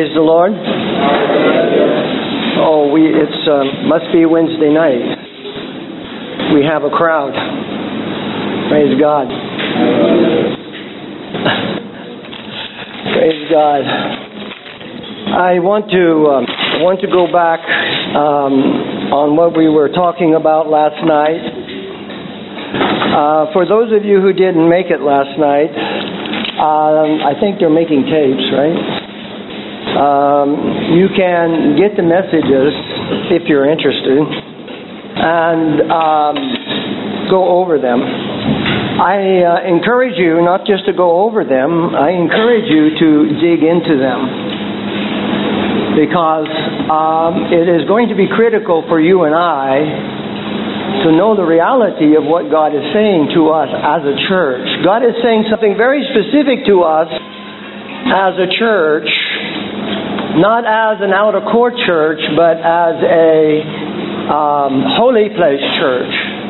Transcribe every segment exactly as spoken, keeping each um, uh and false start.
Praise the Lord. Oh, we it's uh, must be Wednesday night. We have a crowd. Praise God. Praise God. I want to um, I want to go back um, on what we were talking about last night. Uh, for those of you who didn't make it last night, um, I think they're making tapes, right? Um, you can get the messages if you're interested and um, go over them. I uh, encourage you not just to go over them, I encourage you to dig into them, because um, it is going to be critical for you and I to know the reality of what God is saying to us as a church. God is saying something very specific to us as a church, not as an out-of-court church, but as a um, holy place church.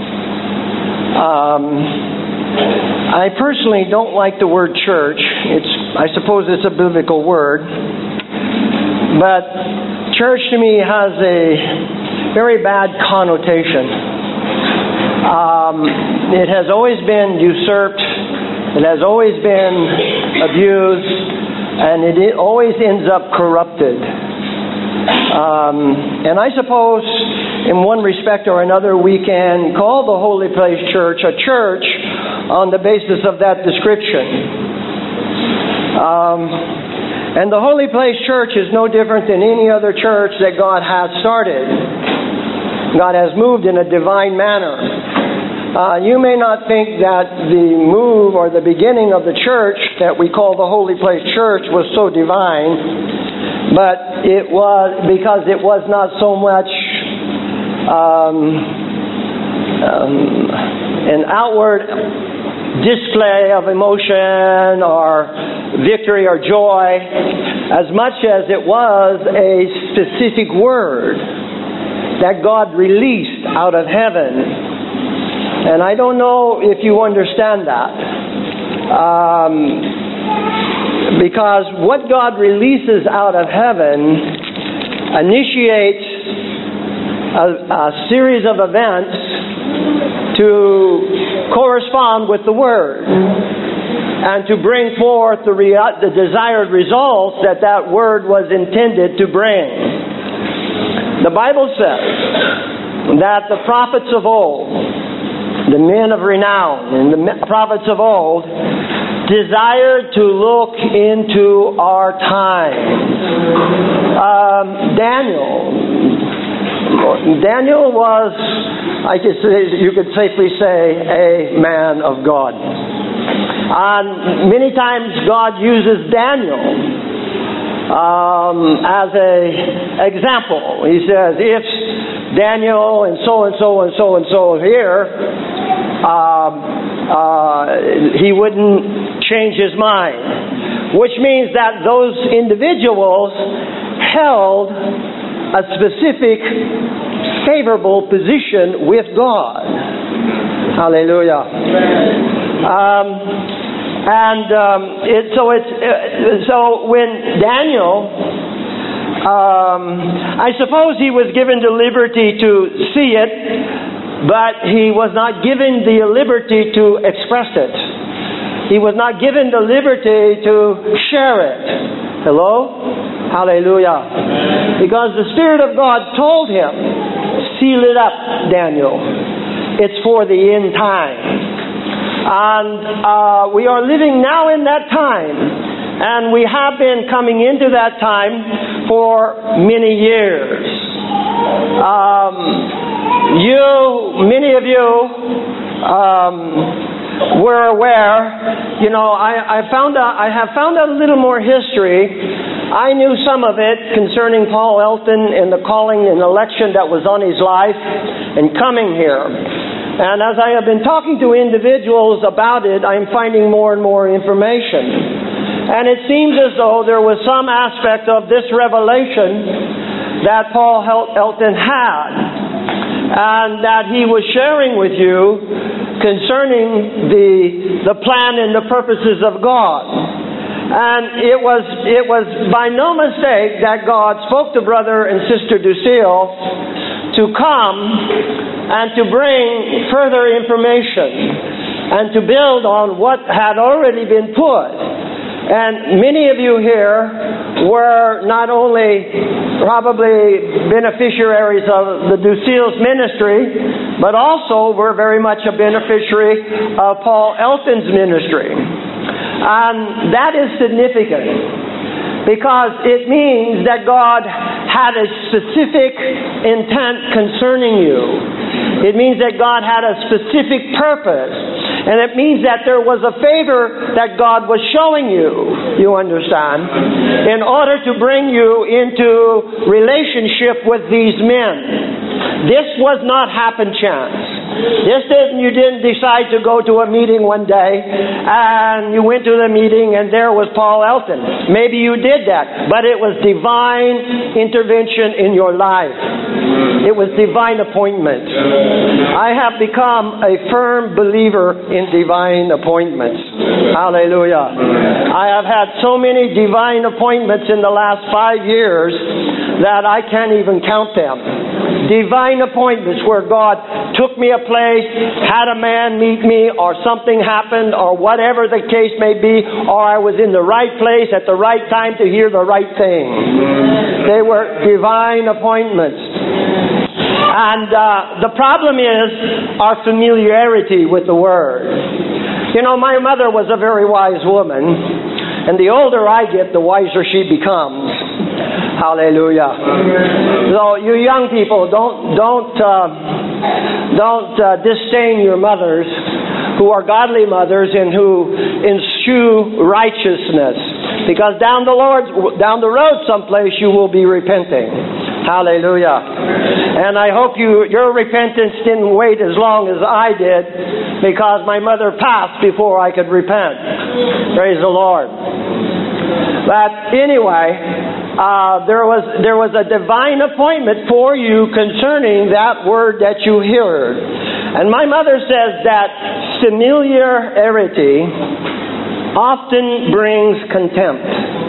Um, I personally don't like the word church. It's, I suppose it's a biblical word. But church to me has a very bad connotation. Um, it has always been usurped. It has always been abused. And it always ends up corrupted. Um, and I suppose in one respect or another we can call the Holy Place Church a church on the basis of that description. Um, and the Holy Place Church is no different than any other church that God has started. God has moved in a divine manner. Uh, you may not think that the move or the beginning of the church that we call the Holy Place Church was so divine, but it was because it was not so much um, um, an outward display of emotion or victory or joy, as much as it was a specific word that God released out of heaven. And I don't know if you understand that. Um, because what God releases out of heaven initiates a, a series of events to correspond with the Word and to bring forth the, rea- the desired results that that Word was intended to bring. The Bible says that the prophets of old, the men of renown and the prophets of old, desired to look into our times. Um, Daniel, Daniel was, I could say, you could safely say, a man of God. And many times God uses Daniel um, as an example. He says, if Daniel and so and so and so and so here, um, uh, he wouldn't change his mind. Which means that those individuals held a specific favorable position with God. Hallelujah. Um, and um, it, so it's uh, so when Daniel, um, I suppose he was given the liberty to see it, but he was not given the liberty to express it. He was not given the liberty to share it. Hello? Hallelujah. Because the Spirit of God told him, seal it up, Daniel. It's for the end time. And uh, we are living now in that time. And we have been coming into that time for many years. Um, you, many of you, um, were aware. You know, I, I found out. I have found out a little more history. I knew some of it concerning Paul Elton and the calling and election that was on his life and coming here. And as I have been talking to individuals about it, I'm finding more and more information. And it seems as though there was some aspect of this revelation that Paul Elton had, and that he was sharing with you concerning the the plan and the purposes of God. And it was it was by no mistake that God spoke to Brother and Sister Ducille to come and to bring further information and to build on what had already been put. And many of you here were not only probably beneficiaries of the Ducille's ministry, but also were very much a beneficiary of Paul Elton's ministry. And that is significant because it means that God had a specific intent concerning you. It means that God had a specific purpose. And it means that there was a favor that God was showing you, you understand, in order to bring you into relationship with these men. This was not happen chance. This didn't, you didn't decide to go to a meeting one day and you went to the meeting and there was Paul Elton. Maybe you did that, but it was divine intervention in your life. It was divine appointment. I have become a firm believer in divine appointments. Hallelujah. I have had so many divine appointments in the last five years that I can't even count them. Divine appointments where God took me a place, had a man meet me, or something happened, or whatever the case may be, or I was in the right place at the right time to hear the right thing. They were divine appointments. And uh, the problem is our familiarity with the Word. You know, my mother was a very wise woman, and the older I get, the wiser she becomes. Hallelujah. So you young people, don't don't uh, don't uh, disdain your mothers who are godly mothers and who ensue righteousness, because down the Lord down the road someplace you will be repenting. Hallelujah. And I hope you your repentance didn't wait as long as I did, because my mother passed before I could repent. Praise the Lord. But anyway, Uh, there was there was a divine appointment for you concerning that word that you heard. And my mother says that familiarity often brings contempt.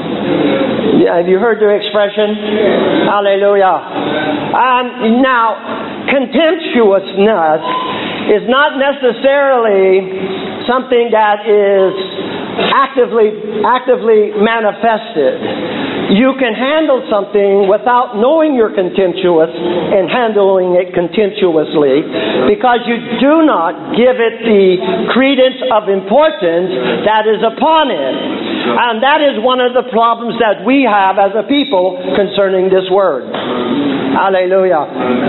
Have you heard the expression? Hallelujah. And now, contemptuousness is not necessarily something that is actively actively manifested. You can handle something without knowing you're contemptuous and handling it contemptuously, because you do not give it the credence of importance that is upon it. And that is one of the problems that we have as a people concerning this word. Hallelujah.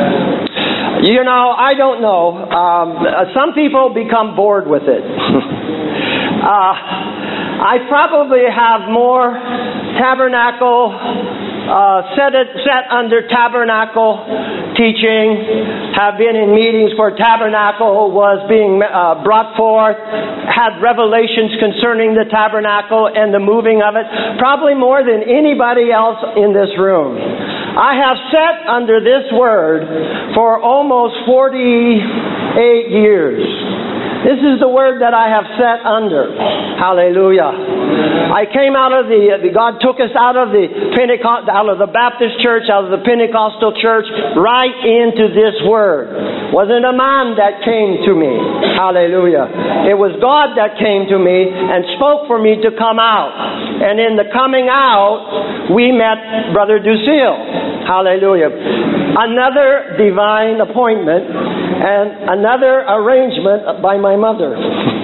You know, I don't know. Um, some people become bored with it. uh, I probably have more tabernacle, uh, set, it, set under tabernacle teaching, have been in meetings where tabernacle was being uh, brought forth, had revelations concerning the tabernacle and the moving of it, probably more than anybody else in this room. I have sat under this word for almost forty-eight years. This is the word that I have sat under. Hallelujah. I came out of the, God took us out of the Pentecost, out of the Baptist church, out of the Pentecostal church, right into this word. Wasn't a man that came to me. Hallelujah. It was God that came to me and spoke for me to come out. And in the coming out, we met Brother Ducille. Hallelujah. Another divine appointment and another arrangement by my mother.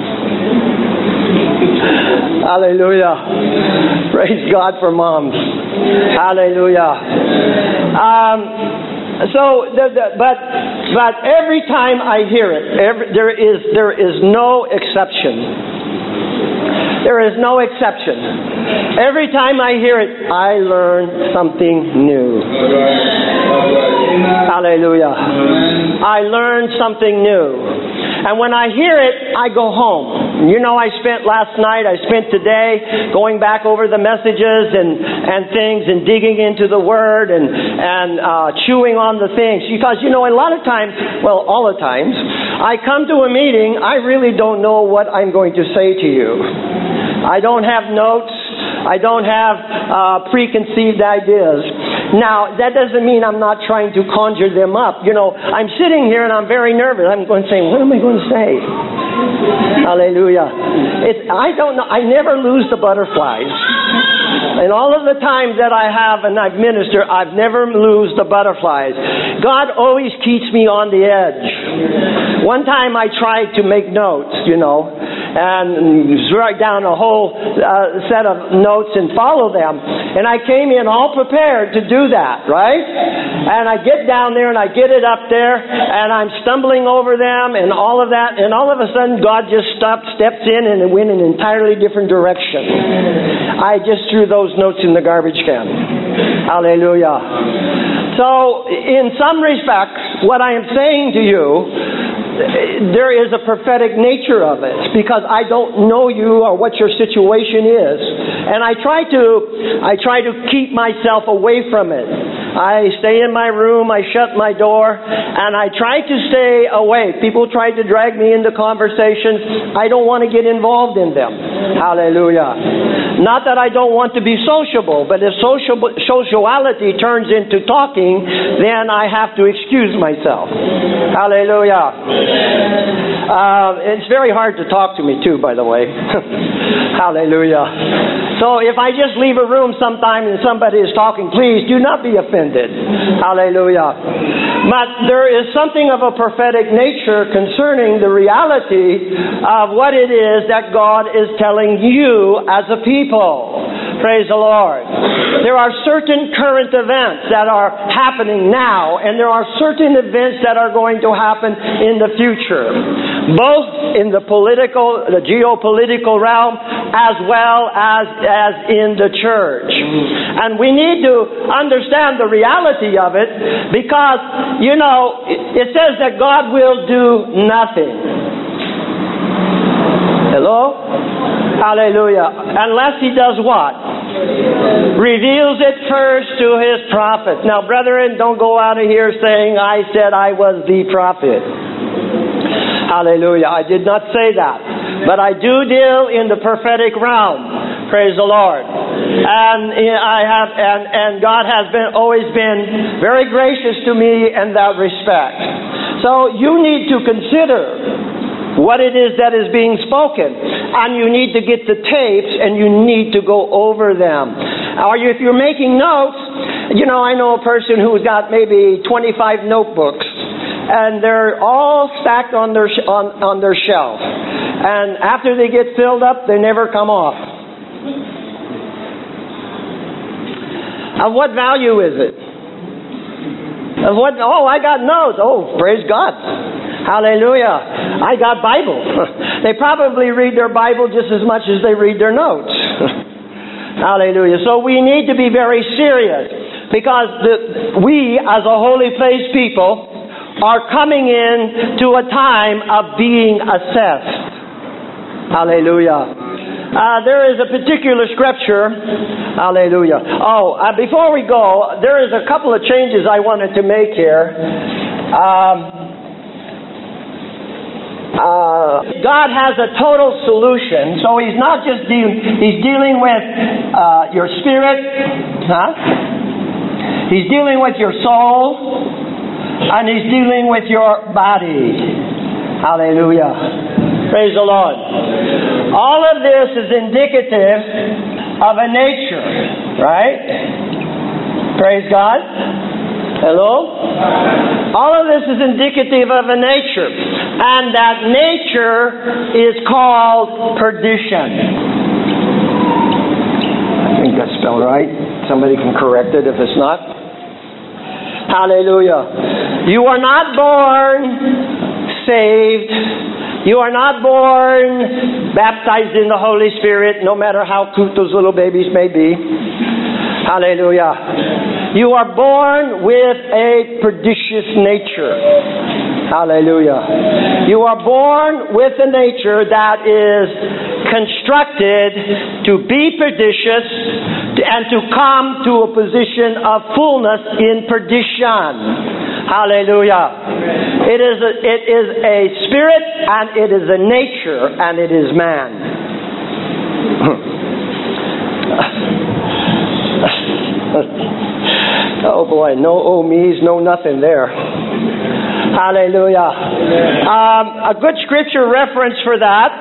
Hallelujah. Praise God for moms. Hallelujah. Um, so, the, the, but but every time I hear it, every, there is there is no exception. There is no exception. Every time I hear it, I learn something new. Hallelujah. I learn something new. And when I hear it, I go home. You know, I spent last night, I spent today going back over the messages and, and things and digging into the Word and, and uh, chewing on the things. Because, you know, a lot of times, well, all the times, I come to a meeting, I really don't know what I'm going to say to you. I don't have notes. I don't have uh, preconceived ideas. Now, that doesn't mean I'm not trying to conjure them up. You know, I'm sitting here and I'm very nervous. I'm going to say, what am I going to say? Hallelujah. It's, I don't know. I never lose the butterflies. And all of the times that I have and I've ministered, I've never lose the butterflies. God always keeps me on the edge. One time I tried to make notes, you know, and write down a whole uh, set of notes and follow them. And I came in all prepared to do that, right? And I get down there and I get it up there and I'm stumbling over them and all of that. And all of a sudden God just stopped, steps in and it went in an entirely different direction. I just threw those notes in the garbage can. Hallelujah. So, in some respects, what I am saying to you, there is a prophetic nature of it, because I don't know you or what your situation is, and I try to, I try to keep myself away from it. I stay in my room, I shut my door, and I try to stay away. People try to drag me into conversations. I don't want to get involved in them. Hallelujah. Not that I don't want to be sociable, but if social, sociality turns into talking, then I have to excuse myself. Hallelujah. Uh, it's very hard to talk to me too, by the way. Hallelujah. So if I just leave a room sometime and somebody is talking, please do not be offended. Hallelujah. But there is something of a prophetic nature concerning the reality of what it is that God is telling you as a people. Praise the Lord. There are certain current events that are happening now, and there are certain events that are going to happen in the future, both in the political, the geopolitical realm, as well as, as in the church. And we need to understand the reality of it, because, you know, it says that God will do nothing. Hello? Hallelujah. Unless He does what? Reveals it first to His prophet. Now, brethren, don't go out of here saying, I said I was the prophet. Hallelujah. I did not say that. But I do deal in the prophetic realm. Praise the Lord. And I have, and, and God has been always been very gracious to me in that respect. So you need to consider what it is that is being spoken, and you need to get the tapes and you need to go over them. Or if you're making notes, you know, I know a person who's got maybe twenty-five notebooks, and they're all stacked on their on, on their shelf, and after they get filled up, they never come off. Of what value is it? Of what? Oh, I got notes. Oh, praise God. Hallelujah. I got Bible. They probably read their Bible just as much as they read their notes. Hallelujah. So we need to be very serious, because the, we as a holy place people are coming in to a time of being assessed. Hallelujah. Uh, there is a particular scripture. Hallelujah. Oh, uh, before we go, there is a couple of changes I wanted to make here. Um... Uh, God has a total solution, so He's not just dealing, He's dealing with uh, your spirit, huh? He's dealing with your soul, and He's dealing with your body. Hallelujah. Praise the Lord. All of this is indicative of a nature, right? Praise God. Hello? All of this is indicative of a nature, and that nature is called perdition. I think that's spelled right. Somebody can correct it if it's not. Hallelujah. You are not born saved. You are not born baptized in the Holy Spirit, no matter how cute those little babies may be. Hallelujah. You are born with a pernicious nature. Hallelujah. You are born with a nature that is constructed to be pernicious and to come to a position of fullness in perdition. Hallelujah. It is a, it is a spirit, and it is a nature, and it is man. Oh boy, no oh me's, no nothing there. Hallelujah. Um, a good scripture reference for that,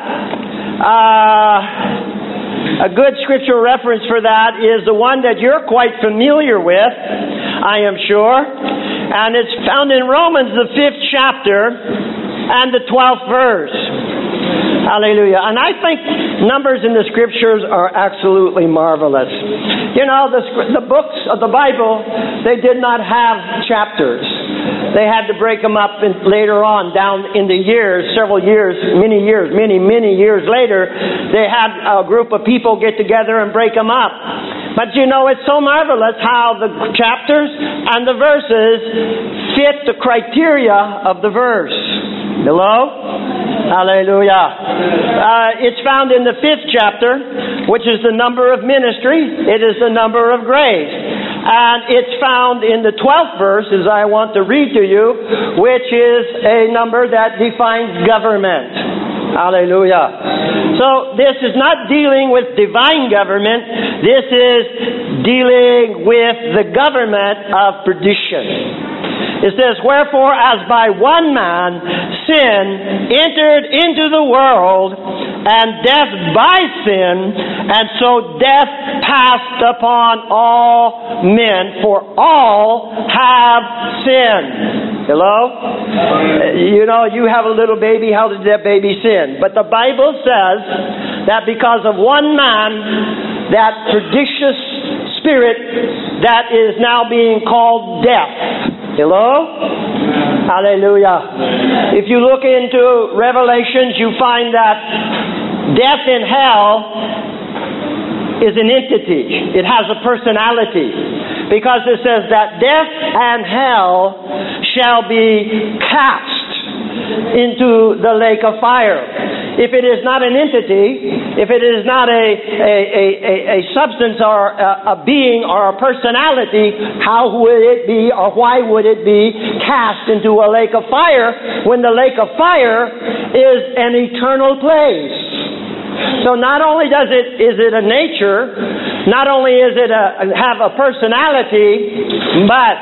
uh, a good scripture reference for that is the one that you're quite familiar with, I am sure, and it's found in Romans, the fifth chapter and the twelfth verse. Hallelujah. And I think numbers in the scriptures are absolutely marvelous. You know, the, the books of the Bible, they did not have chapters. They had to break them up in, later on, down in the years, several years, many years, many, many years later, they had a group of people get together and break them up. But you know, it's so marvelous how the chapters and the verses fit the criteria of the verse. Hello? Hallelujah. Uh, it's found in the fifth chapter, which is the number of ministry. It is the number of grace. And it's found in the twelfth verse, as I want to read to you, which is a number that defines government. Hallelujah. So this is not dealing with divine government. This is dealing with the government of perdition. It says, wherefore, as by one man sin entered into the world, and death by sin, and so death passed upon all men, for all have sinned. Hello? You know, you have a little baby, how did that baby sin? But the Bible says that because of one man, that pernicious spirit that is now being called death. Hello? Hallelujah. If you look into Revelations, you find that death in hell is an entity. It has a personality. Because it says that death and hell shall be cast into the lake of fire. If it is not an entity, if it is not a, a, a, a substance or a, a being or a personality, how would it be or why would it be cast into a lake of fire when the lake of fire is an eternal place? So not only does it is it a nature, not only is it a, have a personality, but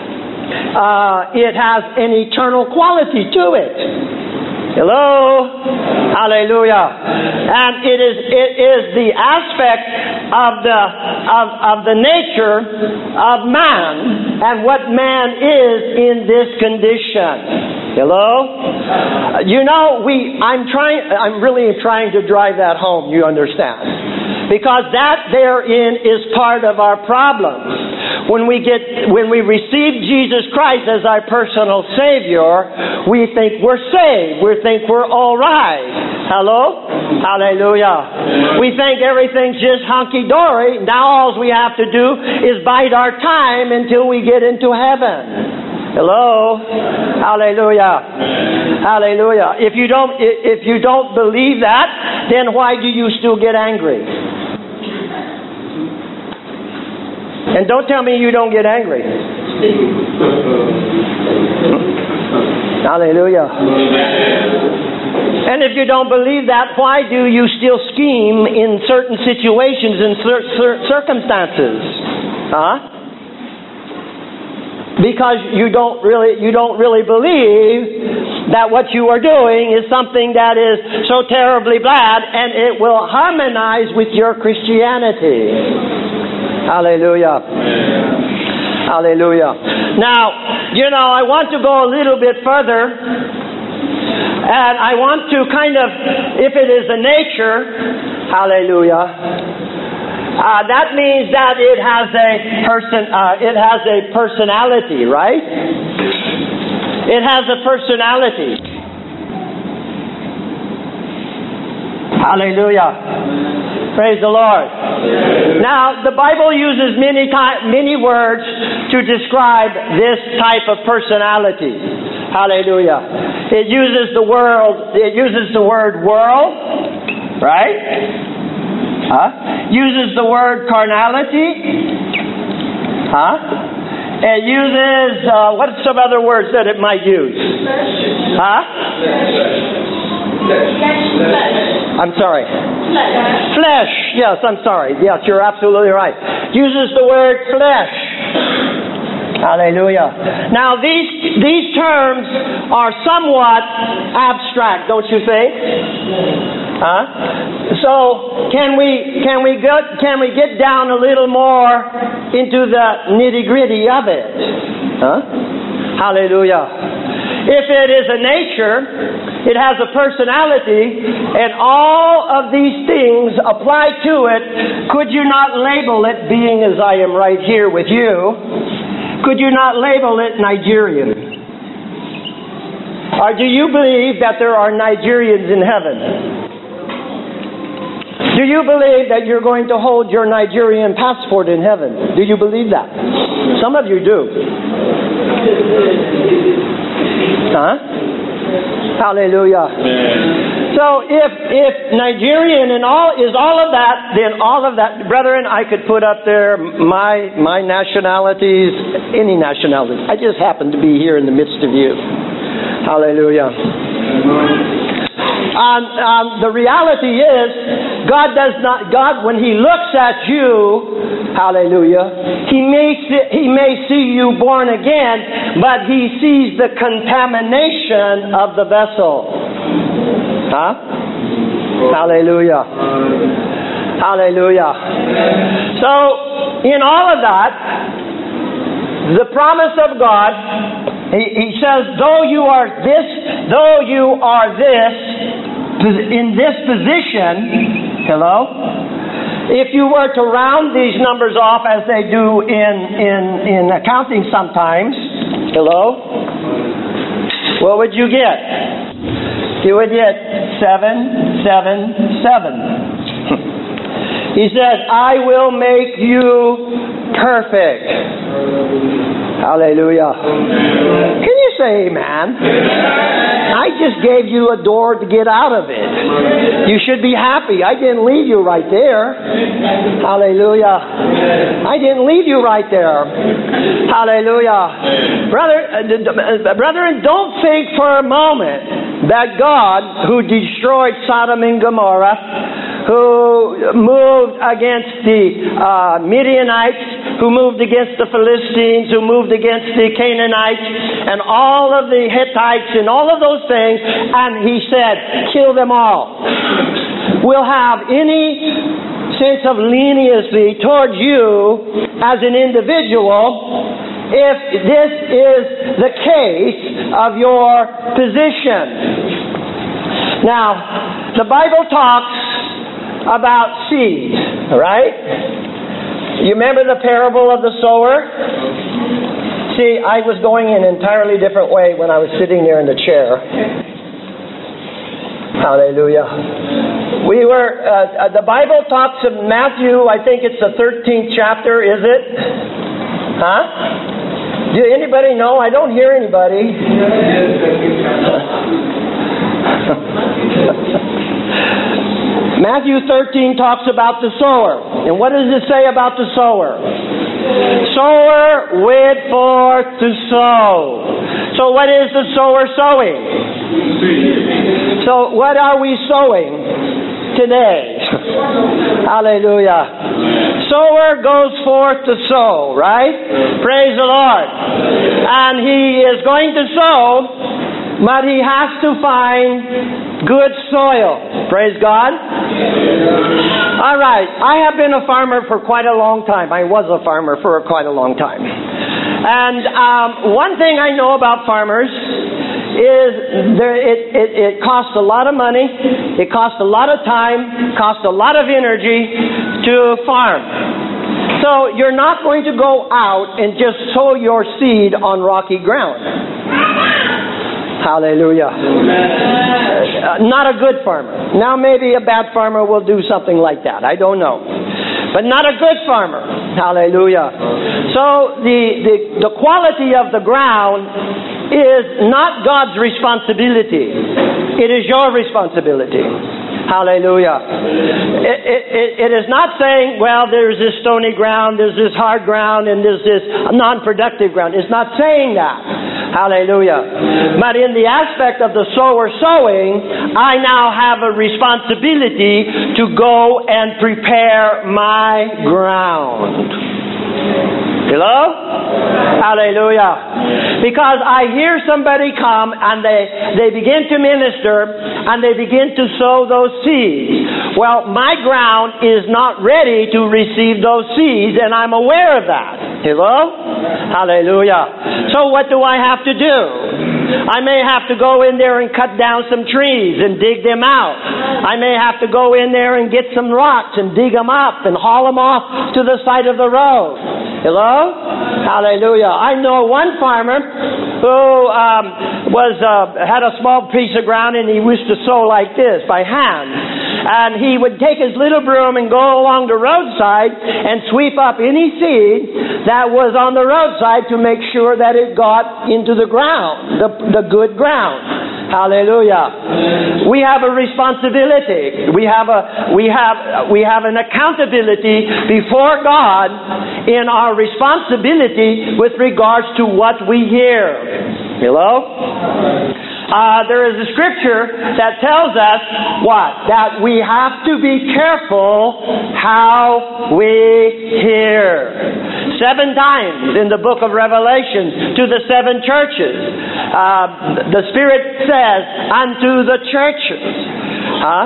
uh, it has an eternal quality to it. Hello? Hallelujah. And it is it is the aspect of the of, of the nature of man and what man is in this condition. Hello? Uh, you know, we I'm trying I'm really trying to drive that home, you understand. Because that therein is part of our problem. When we get, when we receive Jesus Christ as our personal Savior, we think we're saved. We think we're all right. Hello? Hallelujah. We think everything's just hunky-dory. Now all we have to do is bide our time until we get into heaven. Hello? Hallelujah. Hallelujah. If you don't, if you don't believe that, then why do you still get angry? And don't tell me you don't get angry. Hallelujah. And if you don't believe that, why do you still scheme in certain situations and cer- cer- circumstances? Huh? Because you don't really you don't really believe that what you are doing is something that is so terribly bad and it will harmonize with your Christianity. Hallelujah. Hallelujah. Now, you know, I want to go a little bit further, and I want to kind of, if it is a nature, hallelujah, uh, that means that it has a person, uh, it has a personality, right? It has a personality. Hallelujah. Praise the Lord. Now, the Bible uses many ti- many words to describe this type of personality. Hallelujah. It uses the world, it uses the word world, right? Huh? Uses the word carnality. Huh? It uses, uh, what are some other words that it might use? Huh? I'm sorry. Flesh. Flesh. Yes, I'm sorry. Yes, you're absolutely right. uses the word flesh. Hallelujah. Now these these terms are somewhat abstract, don't you think? Huh? So can we can we get can we get down a little more into the nitty-gritty of it? Huh? Hallelujah. If it is a nature, it has a personality, and all of these things apply to it, could you not label it, being as I am right here with you, could you not label it Nigerian? Or do you believe that there are Nigerians in heaven? Do you believe that you're going to hold your Nigerian passport in heaven? Do you believe that? Some of you do. Huh? Hallelujah. So if if Nigerian and all is all of that, then all of that, brethren, I could put up there my my nationalities, any nationality. I just happen to be here in the midst of you. Hallelujah. Um, um, the reality is, God does not. God, when He looks at you, hallelujah, He may see, He may see you born again, but He sees the contamination of the vessel. Huh? Hallelujah. Hallelujah. So, in all of that, the promise of God, He, he says, though you are this, though you are this, in this position, hello? If you were to round these numbers off as they do in, in, in accounting sometimes, hello? What would you get? You would get seven, seven, seven. He says, I will make you perfect. Hallelujah. Can you say amen? I just gave you a door to get out of it. You should be happy. I didn't leave you right there. Hallelujah. I didn't leave you right there. Hallelujah. Brother, uh, brethren, don't think for a moment that God, who destroyed Sodom and Gomorrah, who moved against the uh, Midianites, who moved against the Philistines, who moved against the Canaanites, and all of the Hittites, and all of those things, and He said, kill them all. We'll have any sense of leniency towards you as an individual if this is the case of your position. Now, the Bible talks about seed, right? You remember the parable of the sower? See, I was going in an entirely different way when I was sitting there in the chair. Hallelujah. We were, uh, the Bible talks of Matthew, I think it's the thirteenth chapter, is it? Huh? Do anybody know? I don't hear anybody. Matthew thirteen talks about the sower. And what does it say about the sower? Sower went forth to sow. So what is the sower sowing? So what are we sowing today? Hallelujah. Sower goes forth to sow, right? Praise the Lord. And he is going to sow, but he has to find good soil. Praise God. All right. I have been a farmer for quite a long time. I was a farmer for quite a long time. And um, one thing I know about farmers is there, it, it, it costs a lot of money, it costs a lot of time, costs a lot of energy to farm. So you're not going to go out and just sow your seed on rocky ground. Hallelujah. Uh, not a good farmer. Now maybe a bad farmer will do something like that. I don't know. But not a good farmer. Hallelujah. So the, the, the quality of the ground is not God's responsibility. It is your responsibility. Hallelujah. It, it, it, it is not saying, well, there's this stony ground, there's this hard ground, and there's this non-productive ground. It's not saying that. Hallelujah. But in the aspect of the sower sowing, I now have a responsibility to go and prepare my ground. Hello? Hallelujah. Because I hear somebody come and they, they begin to minister and they begin to sow those seeds. Well, my ground is not ready to receive those seeds, and I'm aware of that. Hello? Hallelujah. So what do I have to do? I may have to go in there and cut down some trees and dig them out. I may have to go in there and get some rocks and dig them up and haul them off to the side of the road. Hello? Hallelujah. I know one farmer who um, was uh, had a small piece of ground, and he used to sow like this, by hand. And he would take his little broom and go along the roadside and sweep up any seed that was on the roadside to make sure that it got into the ground, the, the good ground. Hallelujah. We have a responsibility. We have a we have we have an accountability before God in our responsibility with regards to what we hear. Hello? Uh, there is a scripture that tells us what? That we have to be careful how we hear. Seven times in the book of Revelation to the seven churches, uh, the Spirit says unto the churches, huh?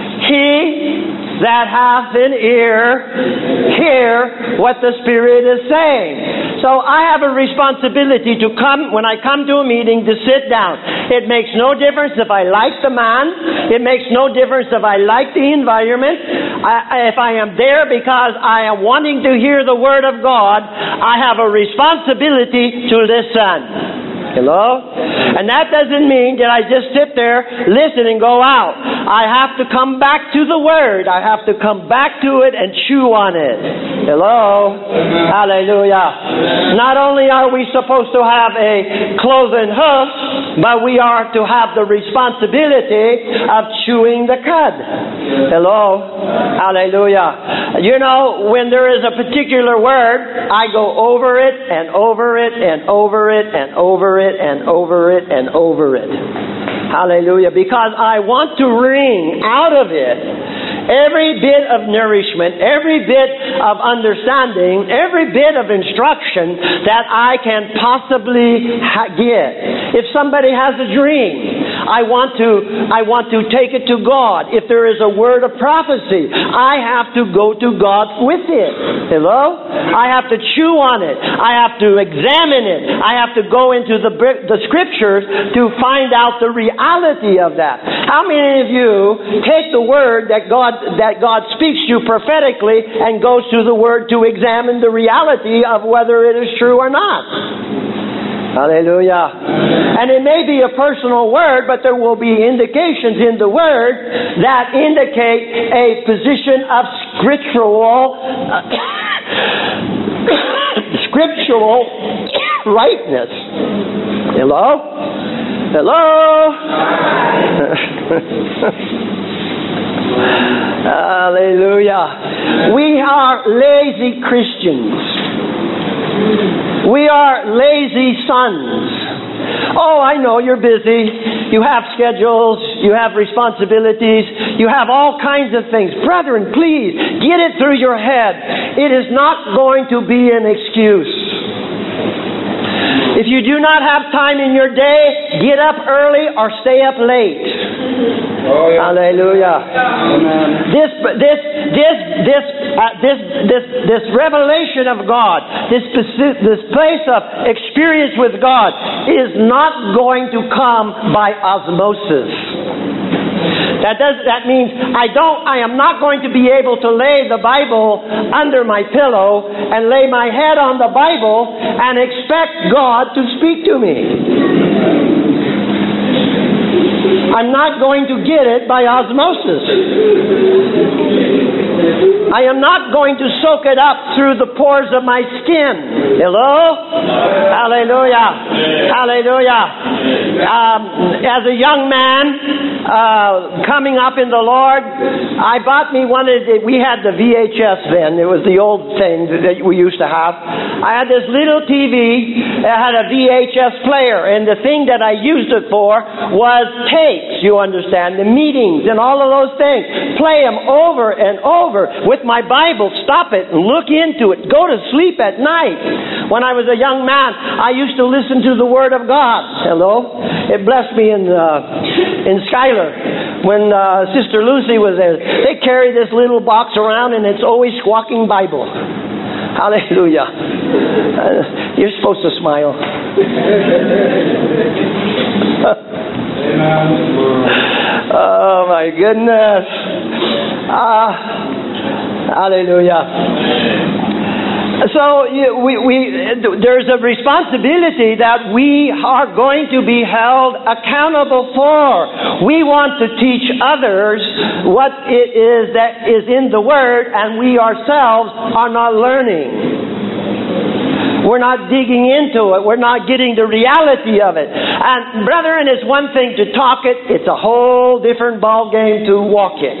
He that hath an ear, hear what the Spirit is saying. So I have a responsibility to come, when I come to a meeting, to sit down. It makes no difference if I like the man. It makes no difference if I like the environment. I, if I am there because I am wanting to hear the Word of God, I have a responsibility to listen. Hello? And that doesn't mean that I just sit there, listen, and go out. I have to come back to the Word. I have to come back to it and chew on it. Hello? Amen. Hallelujah. Not only are we supposed to have a cloven hoof, but we are to have the responsibility of chewing the cud. Hello? Hallelujah. You know, when there is a particular word, I go over it and over it and over it and over it and over it and over it. Hallelujah. Because I want to wring out of it every bit of nourishment, every bit of understanding, every bit of instruction that I can possibly ha- get. If somebody has a dream, I want to I want to take it to God. If there is a word of prophecy, I have to go to God with it. Hello? I have to chew on it. I have to examine it. I have to go into the the scriptures to find out the reality of that. How many of you take the word that God that God speaks to you prophetically and goes to the Word to examine the reality of whether it is true or not? Hallelujah. And it may be a personal word, but there will be indications in the Word that indicate a position of scriptural scriptural rightness. Hello? Hello? Hallelujah. We are lazy Christians. We are lazy sons. Oh, I know you're busy. You have schedules. You have responsibilities. You have all kinds of things. Brethren, please, get it through your head. It is not going to be an excuse. If you do not have time in your day, get up early or stay up late. Oh, yeah. Hallelujah. Amen. This, this, this, this, uh, this, this, this revelation of God, this, this place of experience with God, is not going to come by osmosis. That does. That means I don't. I am not going to be able to lay the Bible under my pillow and lay my head on the Bible and expect God to speak to me. I'm not going to get it by osmosis. I am not going to soak it up through the pores of my skin. Hello? Hallelujah. Hallelujah. Um, as a young man uh, coming up in the Lord, I bought me one of the, we had the V H S then. It was the old thing that we used to have. I had this little T V that had a V H S player, and the thing that I used it for was tapes, you understand, the meetings and all of those things. Play them over and over with my Bible, stop it and look into it, go to sleep at night. When I was a young man, I used to listen to the Word of God. Hello? It blessed me in uh, in Schuyler when uh, Sister Lucy was there. They carry this little box around, and it's always squawking Bible. Hallelujah. Uh, you're supposed to smile. Oh, my goodness. Uh, hallelujah. So we, we, there's a responsibility that we are going to be held accountable for. We want to teach others what it is that is in the Word, and we ourselves are not learning. We're not digging into it. We're not getting the reality of it. And brethren, it's one thing to talk it. It's a whole different ball game to walk it.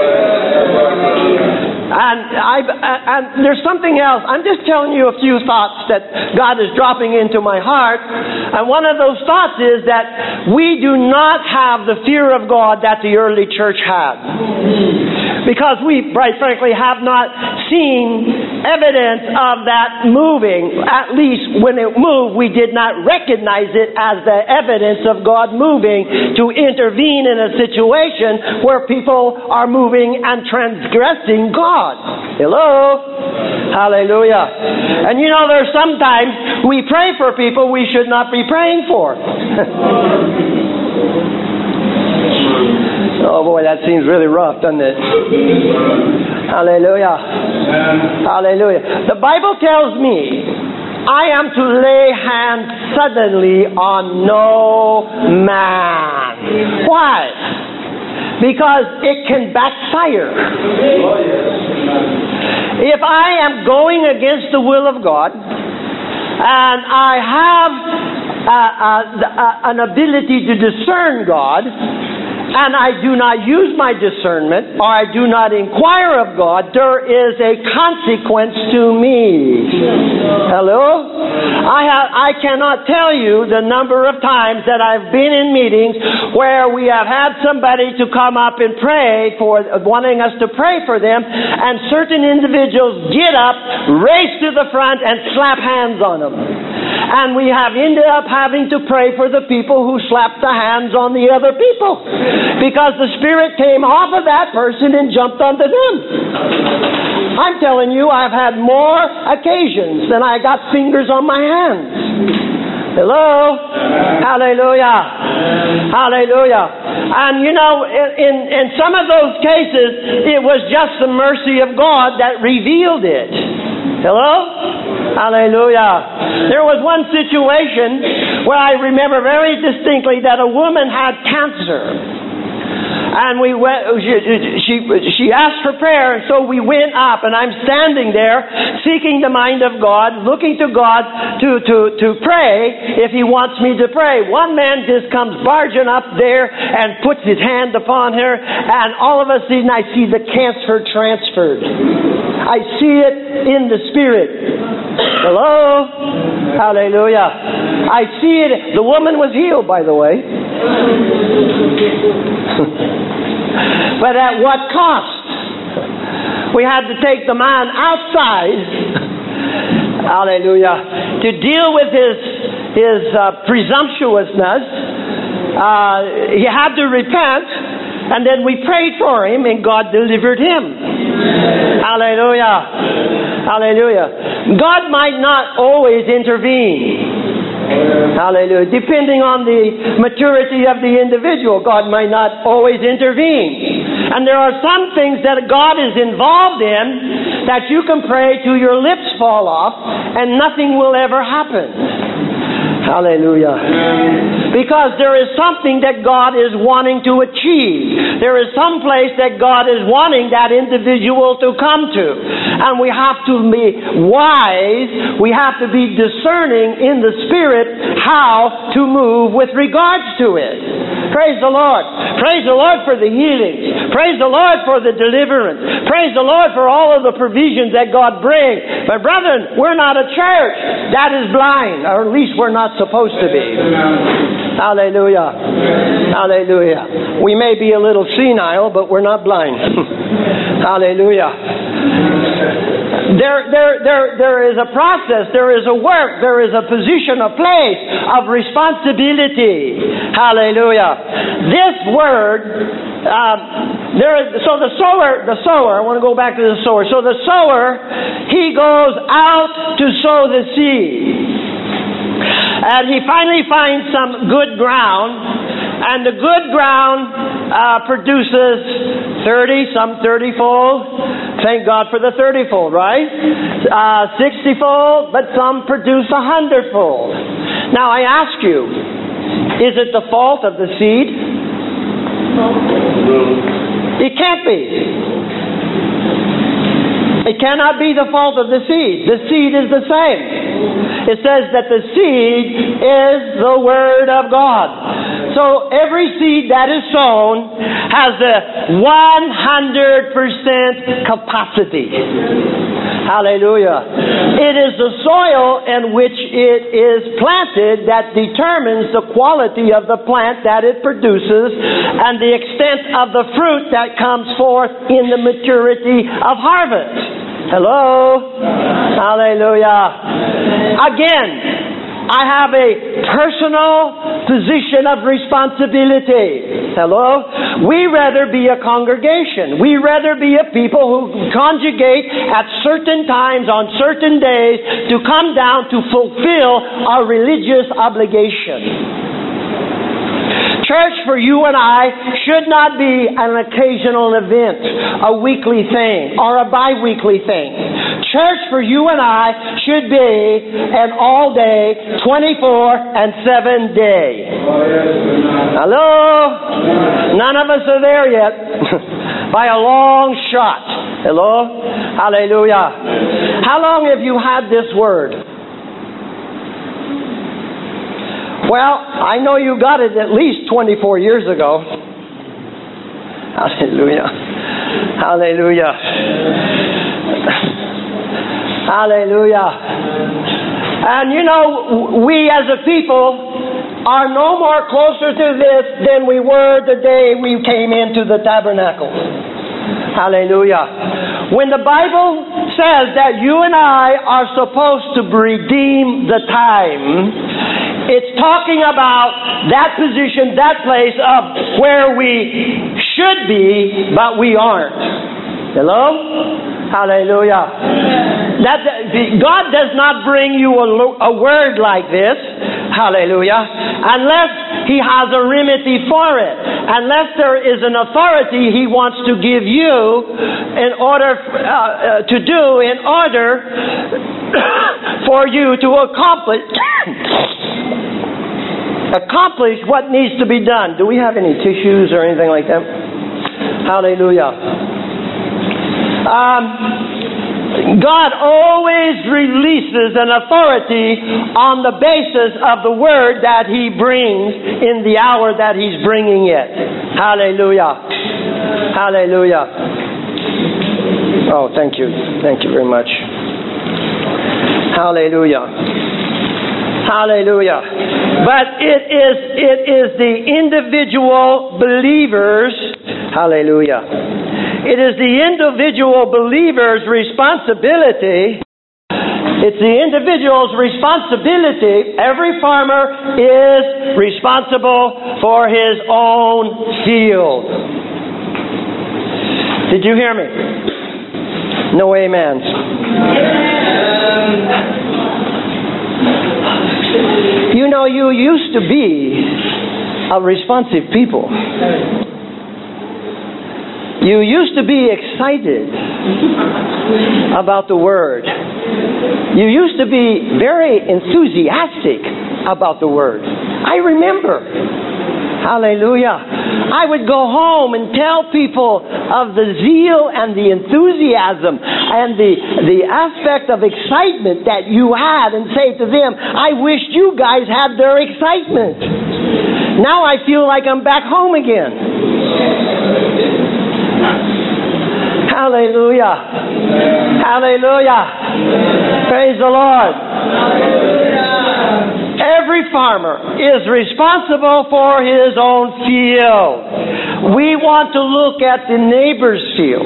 And I and there's something else. I'm just telling you a few thoughts that God is dropping into my heart. And one of those thoughts is that we do not have the fear of God that the early church had. Because we, quite frankly, have not seen evidence of that moving. At least when it moved, we did not recognize it as the evidence of God moving to intervene in a situation where people are moving and transgressing God. Hello? Hallelujah. And you know, there's sometimes we pray for people we should not be praying for. Oh boy, that seems really rough, doesn't it? Hallelujah. Hallelujah. The Bible tells me I am to lay hands suddenly on no man. Why? Because it can backfire. If I am going against the will of God, and I have uh, uh, uh, an ability to discern God, and I do not use my discernment, or I do not inquire of God, there is a consequence to me. Hello? I have, I cannot tell you the number of times that I've been in meetings where we have had somebody to come up and pray for, wanting us to pray for them, and certain individuals get up, race to the front, and slap hands on them. And we have ended up having to pray for the people who slapped the hands on the other people. Because the Spirit came off of that person and jumped onto them. I'm telling you, I've had more occasions than I got fingers on my hands. Hello? Hallelujah. Hallelujah. And you know, in, in some of those cases, it was just the mercy of God that revealed it. Hello? Hallelujah. There was one situation where I remember very distinctly that a woman had cancer. And we went, she, she, she asked for prayer, and so we went up, and I'm standing there seeking the mind of God, looking to God to, to, to pray if He wants me to pray. One man just comes barging up there and puts his hand upon her, and all of a sudden I see the cancer transferred. I see it in the Spirit. Hello? Hallelujah. I see it. The woman was healed, by the way. But at what cost? We had to take the man outside, hallelujah, to deal with his his uh, presumptuousness. Uh, he had to repent, and then we prayed for him, and God delivered him. Hallelujah. Hallelujah. God might not always intervene. Hallelujah. Depending on the maturity of the individual, God might not always intervene. And there are some things that God is involved in that you can pray till your lips fall off and nothing will ever happen. Hallelujah. Because there is something that God is wanting to achieve. There is some place that God is wanting that individual to come to. And we have to be wise. We have to be discerning in the Spirit how to move with regards to it. Praise the Lord. Praise the Lord for the healings. Praise the Lord for the deliverance. Praise the Lord for all of the provisions that God brings. But brethren, we're not a church that is blind, or at least we're not supposed to be. Hallelujah. Hallelujah. We may be a little senile, but we're not blind. Hallelujah. There, there, there, there is a process, there is a work, there is a position, a place of responsibility. Hallelujah. This word, um, there is, so the sower, the sower, I want to go back to the sower. So the sower, he goes out to sow the seed. And he finally finds some good ground, and the good ground uh, produces thirty, some thirty-fold. Thank God for the thirty-fold, right? Uh, sixty-fold, but some produce a hundred-fold. Now I ask you, is it the fault of the seed? It can't be. It cannot be the fault of the seed. The seed is the same. It says that the seed is the Word of God. So every seed that is sown has a one hundred percent capacity. Hallelujah. It is the soil in which it is planted that determines the quality of the plant that it produces and the extent of the fruit that comes forth in the maturity of harvest. Hello? Hallelujah. Again, I have a personal position of responsibility. Hello? We rather be a congregation. We rather be a people who conjugate at certain times on certain days to come down to fulfill our religious obligation. Church for you and I should not be an occasional event, a weekly thing, or a bi-weekly thing. Church for you and I should be an all-day, twenty-four and seven day. Hello? None of us are there yet. By a long shot. Hello? Hallelujah. How long have you had this word? Well, I know you got it at least twenty-four years ago. Hallelujah. Hallelujah. Hallelujah. And you know, we as a people are no more closer to this than we were the day we came into the tabernacle. Hallelujah. When the Bible says that you and I are supposed to redeem the time, it's talking about that position, that place of where we should be, but we aren't. Hello? Hallelujah. That, God does not bring you a, a word like this, hallelujah, unless He has a remedy for it. Unless there is an authority He wants to give you in order uh, uh, to do in order for you to accomplish accomplish what needs to be done. Do we have any tissues or anything like that? Hallelujah. Um, God always releases an authority on the basis of the word that He brings in the hour that He's bringing it. Hallelujah. Hallelujah. Oh, thank you. Thank you very much. Hallelujah. Hallelujah. But it is it is the individual believers, hallelujah. It is the individual believer's responsibility. It's the individual's responsibility. Every farmer is responsible for his own field. Did you hear me? No amens. You know, you used to be a responsive people. You used to be excited about the Word. you used to be very enthusiastic about the Word. I remember. Hallelujah. I would go home and tell people of the zeal and the enthusiasm and the, the aspect of excitement that you had and say to them, I wish you guys had their excitement. Now I feel like I'm back home again. Hallelujah. Hallelujah. Praise the Lord. Every farmer is responsible for his own field. We want to look at the neighbor's field.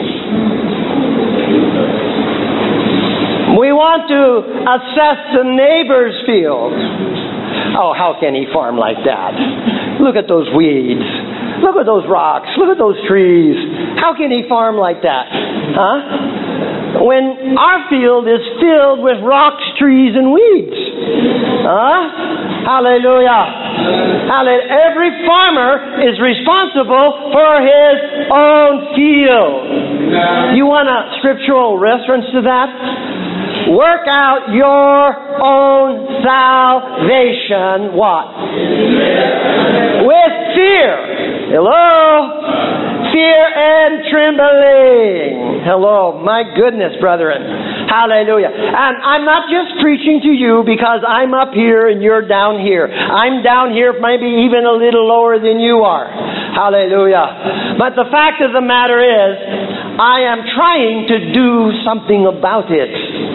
We want to assess the neighbor's field. Oh, how can he farm like that? Look at those weeds. Look at those rocks. Look at those trees. How can he farm like that? Huh? When our field is filled with rocks, trees, and weeds. Huh? Hallelujah. Hallelujah. Every farmer is responsible for his own field. You want a scriptural reference to that? Work out your own salvation, what? With fear. Hello? Fear and trembling. Hello. My goodness, brethren. Hallelujah. And I'm not just preaching to you because I'm up here and you're down here. I'm down here maybe even a little lower than you are. Hallelujah. But the fact of the matter is, I am trying to do something about it.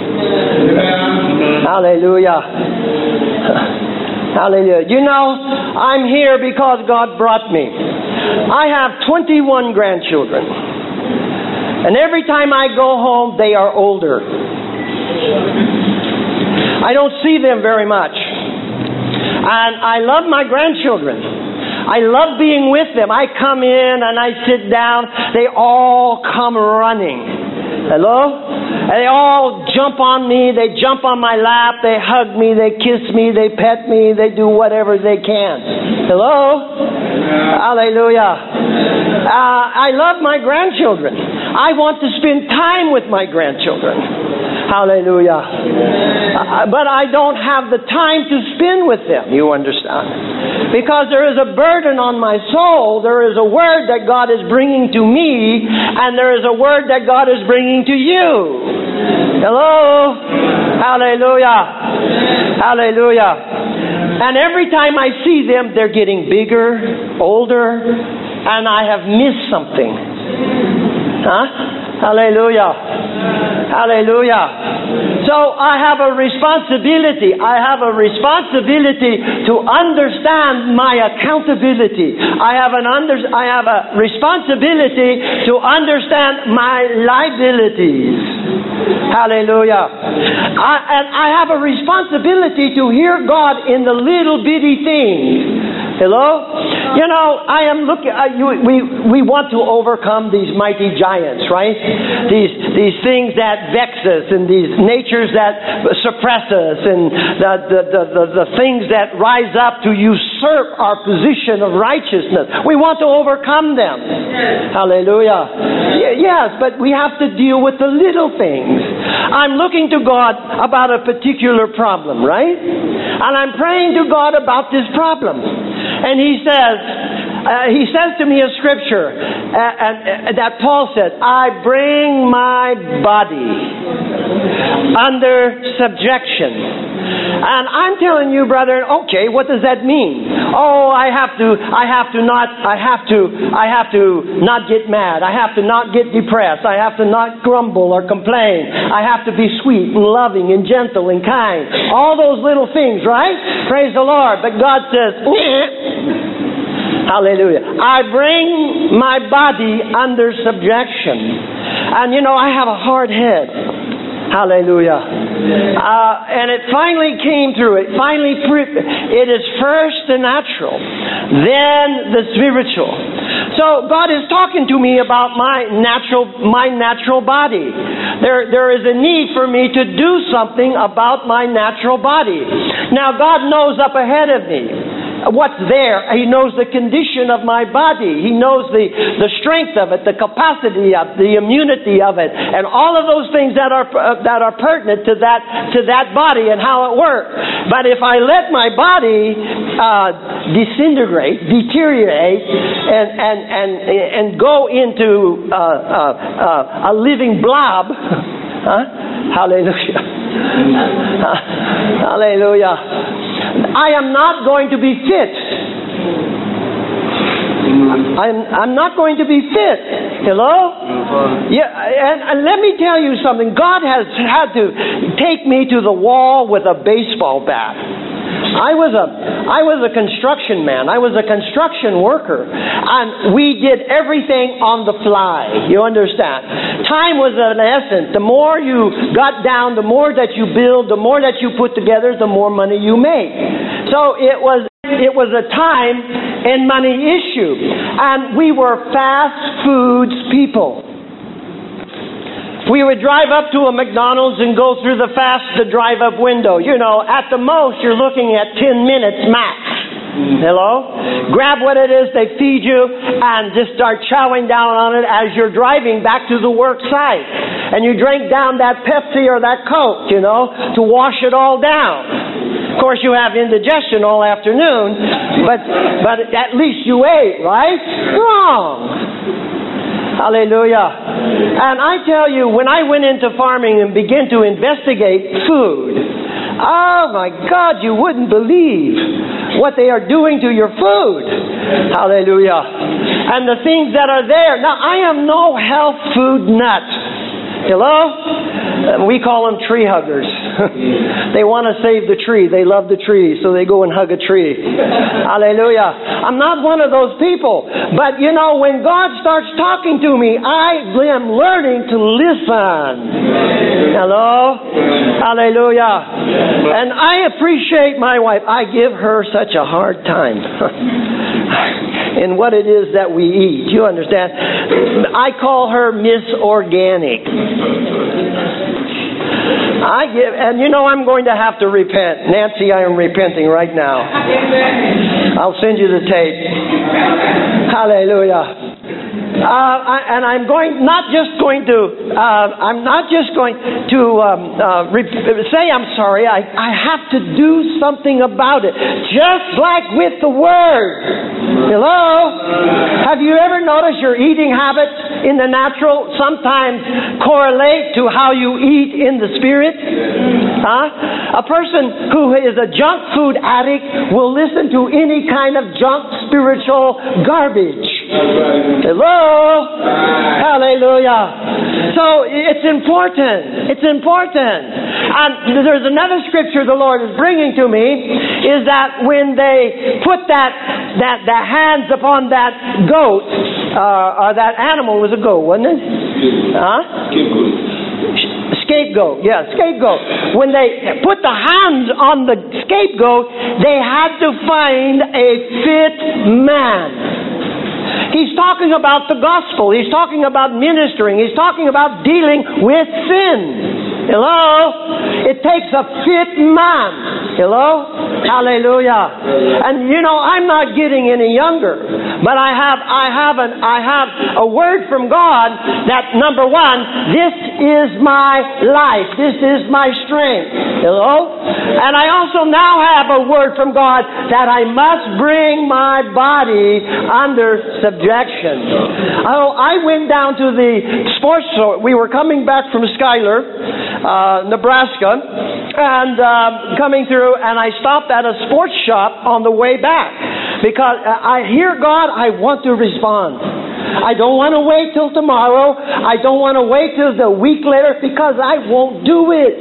Hallelujah. Hallelujah. You know, I'm here because God brought me. I have twenty-one grandchildren. And every time I go home, they are older. I don't see them very much. And I love my grandchildren. I love being with them. I come in and I sit down. They all come running. Hello? They all jump on me. They jump on my lap. They hug me. They kiss me. They pet me. They do whatever they can. Hello? Hallelujah. Uh, I love my grandchildren. I want to spend time with my grandchildren. Hallelujah. Uh, but I don't have the time to spend with them. You understand? Because there is a burden on my soul. There is a word that God is bringing to me, and there is a word that God is bringing to you. Hello? Hallelujah. Hallelujah. And every time I see them, they're getting bigger, older, and I have missed something. Huh? Hallelujah. Hallelujah. So I have a responsibility. I have a responsibility to understand my accountability. I have an under, I have a responsibility to understand my liabilities. Hallelujah. I, and I have a responsibility to hear God in the little bitty things. Hello? You know, I am looking, uh, you, we we want to overcome these mighty giants, right? These these things that vex us, and these natures that suppress us, and the, the, the, the, the things that rise up to usurp our position of righteousness. We want to overcome them. Yes. Hallelujah. Y- yes, but we have to deal with the little things. I'm looking to God about a particular problem, right? And I'm praying to God about this problem. And he says, uh, he says to me in Scripture, uh, uh, that Paul said, I bring my body under subjection. And I'm telling you, brother, okay, what does that mean? Oh, I have to, I have to not, I have to, I have to not get mad. I have to not get depressed. I have to not grumble or complain. I have to be sweet and loving and gentle and kind. All those little things, right? Praise the Lord. But God says, hallelujah, I bring my body under subjection. And you know, I have a hard head. Hallelujah. Uh, and it finally came through. It finally, it is first the natural, then the spiritual. So God is talking to me about my natural, my natural body. There, there is a need for me to do something about my natural body. Now God knows up ahead of me. what's there. He knows the condition of my body. He knows the, the strength of it, the capacity of the immunity of it, and all of those things that are uh, that are pertinent to that to that body and how it works. But if I let my body uh, disintegrate, deteriorate, and and and and go into uh, uh, uh, a living blob, huh? Hallelujah. Hallelujah. I am not going to be fit. I'm, I'm not going to be fit. Hello? Yeah, and, and let me tell you something. God has had to take me to the wall with a baseball bat. I was a I was a construction man. I was a construction worker. And we did everything on the fly. You understand? Time was an essence. The more you got down, the more that you build, the more that you put together, the more money you make. So it was it was a time and money issue. And we were fast foods people. We would drive up to a McDonald's and go through the fast the drive-up window. You know, at the most, you're looking at ten minutes max. Hello? Grab what it is they feed you and just start chowing down on it as you're driving back to the work site. And you drink down that Pepsi or that Coke, you know, to wash it all down. Of course, you have indigestion all afternoon, but but at least you ate, right? Wrong. Hallelujah. And I tell you, when I went into farming and began to investigate food, oh my God, you wouldn't believe what they are doing to your food. Hallelujah. And the things that are there. Now, I am no health food nut. Hello? We call them tree huggers. They want to save the tree. They love the tree, so they go and hug a tree. Hallelujah. I'm not one of those people. But, you know, when God starts talking to me, I am learning to listen. Hello? Hallelujah. And I appreciate my wife. I give her such a hard time in what it is that we eat. You understand? I call her Miss Organic. I give, and you know I'm going to have to repent. Nancy, I am repenting right now. I'll send you the tape. Hallelujah. Uh, I, and I'm going, not just going to, uh, I'm not just going to um, uh, re- say I'm sorry. I, I have to do something about it. Just like with the Word. Hello? Have you ever noticed your eating habits in the natural sometimes correlate to how you eat in the Spirit? Huh? A person who is a junk food addict will listen to any kind of junk spiritual garbage. Hello? Hallelujah. So it's important. It's important. And there's another scripture the Lord is bringing to me, is that when they put that that the hands upon that goat, uh, or that animal was a goat, wasn't it? Huh? Scapegoat. Yeah, scapegoat. When they put the hands on the scapegoat, they had to find a fit man. He's talking about the gospel. He's talking about ministering. He's talking about dealing with sin. Hello? It takes a fit man. Hello? Hallelujah. And you know, I'm not getting any younger, but I have I have an I have a word from God that, number one, this is my life. This is my strength. Hello? And I also now have a word from God that I must bring my body under subjection. Oh, I went down to the sports store. We were coming back from Schuyler, uh, Nebraska, and uh, coming through, and I stopped at a sports shop on the way back because I hear God, I want to respond. I don't want to wait till tomorrow. I don't want to wait till the week later because I won't do it.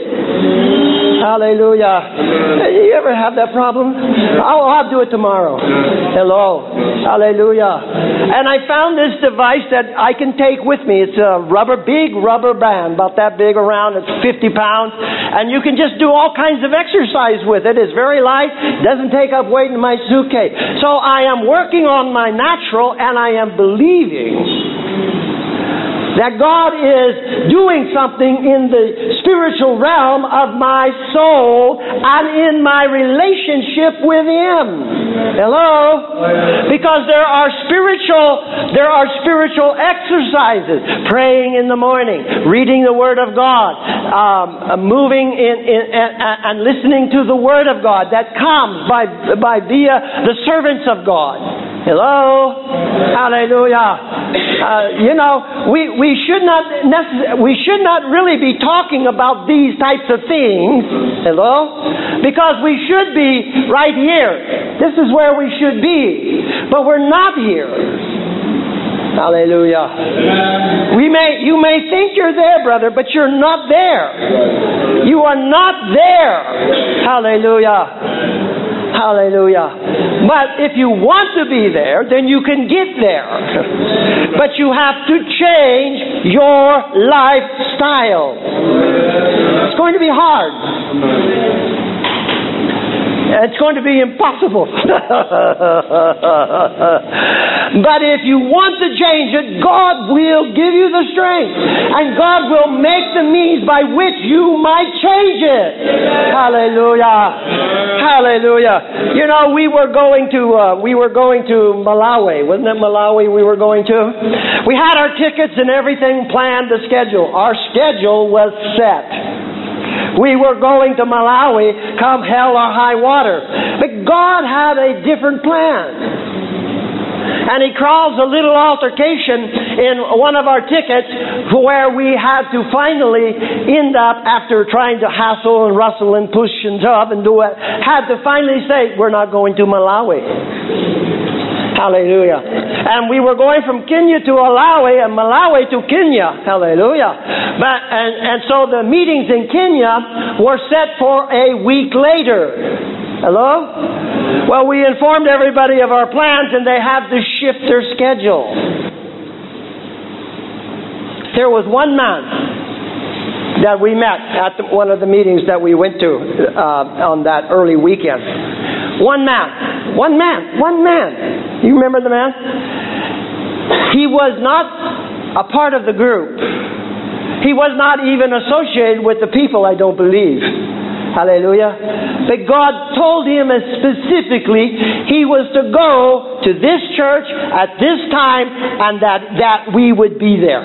Hallelujah. You ever have that problem? Oh, I'll do it tomorrow. Hello. Hallelujah. And I found this device that I can take with me. It's a rubber, big rubber band, about that big around. It's fifty pounds. And you can just do all kinds of exercise with it. It's very light. Doesn't take up weight in my suitcase. So I am working on my natural, and I am believing that God is doing something in the spiritual realm of my soul and in my relationship with Him. Hello? Because there are spiritual, there are spiritual exercises. Praying in the morning, reading the Word of God, um, moving in, in and, and listening to the Word of God that comes by by via the servants of God. Hello? Hallelujah. Uh, you know, we, we should not necess- we should not really be talking about these types of things. Hello? Because we should be right here. This is where we should be. But we're not here. Hallelujah. We may, you may think you're there, brother, but you're not there. You are not there. Hallelujah. Hallelujah. But if you want to be there, then you can get there. But you have to change your lifestyle. It's going to be hard. It's going to be impossible. But if you want to change it, God will give you the strength. And God will make the means by which you might change it. Hallelujah. Hallelujah. You know, we were going to uh, we were going to Malawi. Wasn't it Malawi we were going to? We had our tickets and everything planned, the schedule. Our schedule was set. We were going to Malawi, come hell or high water. But God had a different plan. And He caused a little altercation in one of our tickets where we had to finally end up, after trying to hassle and rustle and push and shove and do it, had to finally say, we're not going to Malawi. Hallelujah. And we were going from Kenya to Malawi and Malawi to Kenya. Hallelujah. But and, and so the meetings in Kenya were set for a week later. Hello? Well, we informed everybody of our plans and they had to shift their schedule. There was one man that we met at the, one of the meetings that we went to uh, on that early weekend. One man. One man. One man. You remember the man? He was not a part of the group. He was not even associated with the people, I don't believe. Hallelujah. But God told him specifically he was to go to this church at this time and that, that we would be there.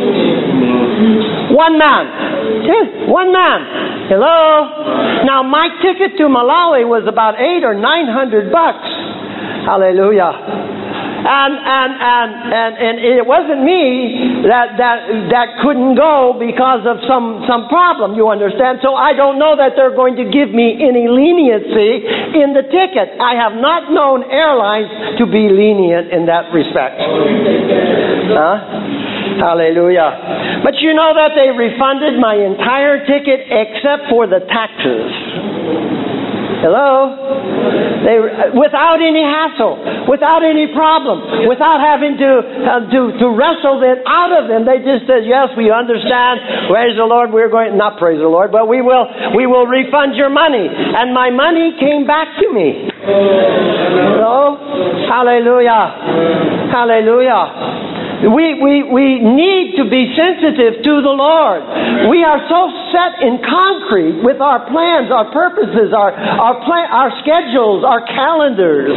One man. Yeah, one man. Hello? Now my ticket to Malawi was about eight or nine hundred bucks. Hallelujah. And and and and and it wasn't me that that that couldn't go because of some some problem, you understand? So I don't know that they're going to give me any leniency in the ticket. I have not known airlines to be lenient in that respect. Huh? Hallelujah. But you know that they refunded my entire ticket except for the taxes. Hello? They, without any hassle, without any problem, without having to, uh, to to wrestle it out of them. They just said, yes, we understand. Praise the Lord. We're going, not praise the Lord, but we will we will refund your money. And my money came back to me. Hello? Hallelujah. Hallelujah. We, we, we need to be sensitive to the Lord. We are so set in concrete with our plans, our purposes, our our, plan, our schedules, our calendars.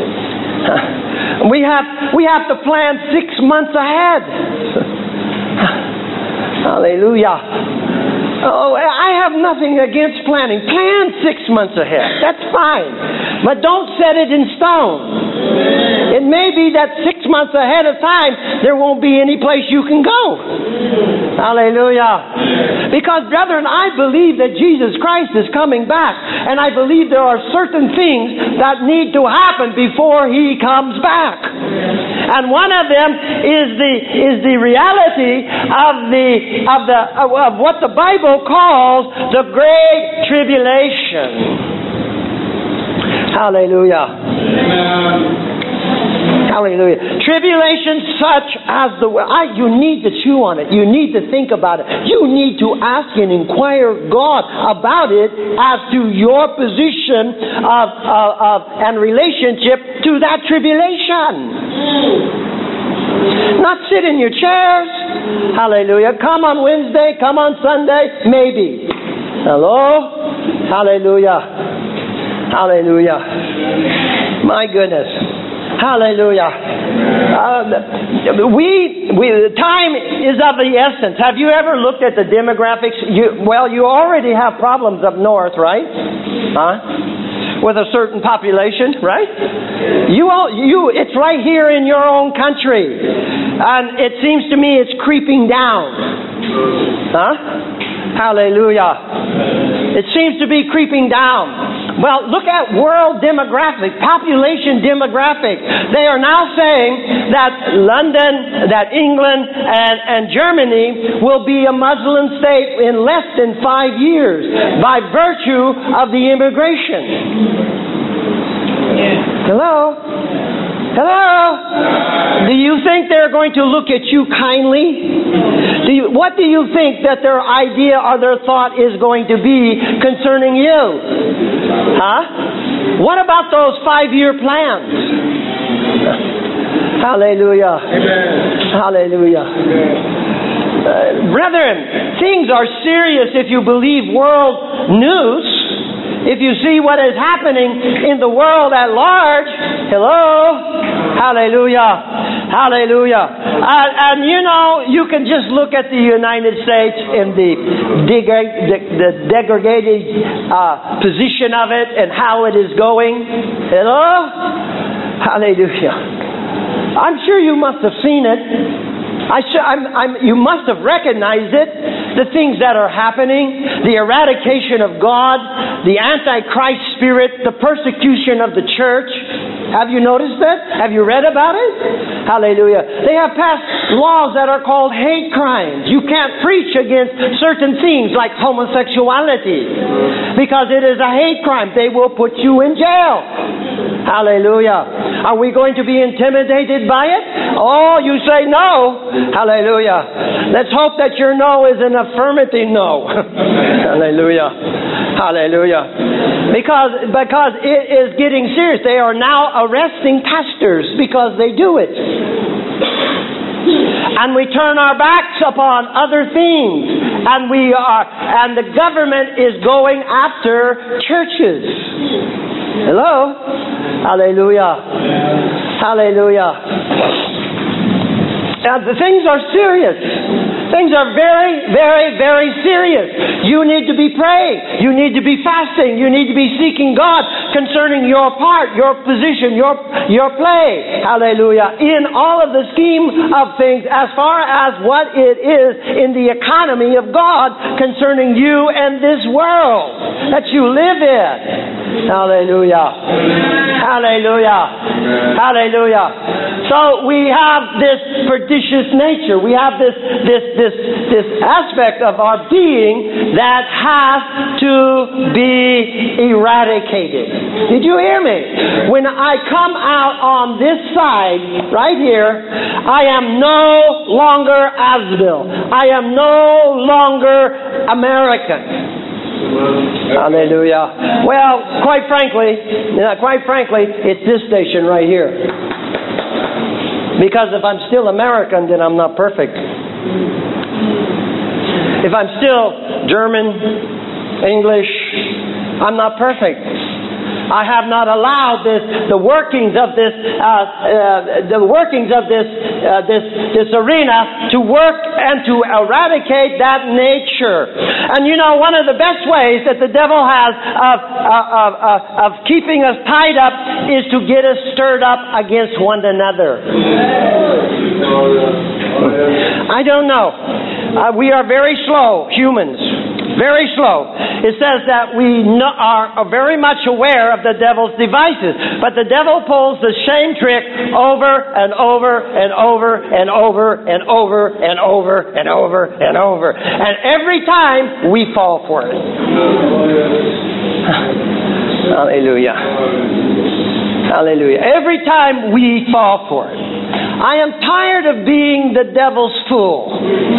We have we have to plan six months ahead. Hallelujah. Oh, I have nothing against planning. Plan six months ahead. That's fine. But don't set it in stone. It may be that six months ahead of time, there won't be any place you can go. Hallelujah. Because, brethren, I believe that Jesus Christ is coming back. And I believe there are certain things that need to happen before He comes back. And one of them is the is the reality of the of the of what the Bible calls the Great Tribulation. Hallelujah. Amen. Hallelujah. Tribulation such as the I, you need to chew on it. You need to think about it. You need to ask and inquire God about it as to your position of, of, of and relationship to that tribulation. Not sit in your chairs. Hallelujah. Come on Wednesday, come on Sunday, maybe. Hello? Hallelujah. Hallelujah. My goodness. Hallelujah. Uh, we, we, time is of the essence. Have you ever looked at the demographics? You, well, you already have problems up north, right? Huh? With a certain population, right? You all, you, it's right here in your own country. And it seems to me it's creeping down. Huh? Hallelujah. It seems to be creeping down. Well, look at world demographic, population demographic. They are now saying that London, that England, and, and Germany will be a Muslim state in less than five years by virtue of the immigration. Hello? Hello? Do you think they're going to look at you kindly? Do you, what do you think that their idea or their thought is going to be concerning you? Huh? What about those five-year plans? Hallelujah. Amen. Hallelujah. Amen. Uh, brethren, things are serious if you believe world news. If you see what is happening in the world at large. Hello? Hallelujah. Hallelujah. Uh, and you know, you can just look at the United States in the, degra- the, the degraded uh, position of it and how it is going. Hello? Hallelujah. I'm sure you must have seen it. I sh- I'm, I'm, you must have recognized it. The things that are happening, the eradication of God, the Antichrist spirit, the persecution of the church. Have you noticed that? Have you read about it? Hallelujah. They have passed laws that are called hate crimes. You can't preach against certain things like homosexuality because it is a hate crime. They will put you in jail. Hallelujah. Are we going to be intimidated by it? Oh, you say no. Hallelujah. Let's hope that your no is an affirmative no. Hallelujah. Hallelujah. Because, because it is getting serious. They are now arresting pastors because they do it. And we turn our backs upon other things. And we are, and the government is going after churches. Hello? Hallelujah. Hallelujah. And the things are serious. Things are very, very, very serious. You need to be praying. You need to be fasting. You need to be seeking God concerning your part, your position, your, your play. Hallelujah. In all of the scheme of things as far as what it is in the economy of God concerning you and this world that you live in. Hallelujah. Hallelujah. Hallelujah. So we have this pernicious nature. We have this this this this aspect of our being that has to be eradicated. Did you hear me? When I come out on this side, right here, I am no longer Asbill. I am no longer American. Hallelujah. Well, quite frankly, quite frankly, it's this station right here. Because if I'm still American, then I'm not perfect. If I'm still German, English, I'm not perfect. I have not allowed this, the workings of this, uh, uh, the workings of this, uh, this, this arena to work and to eradicate that nature. And you know, one of the best ways that the devil has of, of, of, of keeping us tied up is to get us stirred up against one another. I don't know. Uh, we are very slow, humans. Very slow. It says that we no, are, are very much aware of the devil's devices. But the devil pulls the same trick over and over and over and over and over and over and over and over. And every time we fall for it. Hallelujah. Hallelujah. Every time we fall for it. I am tired of being the devil's fool.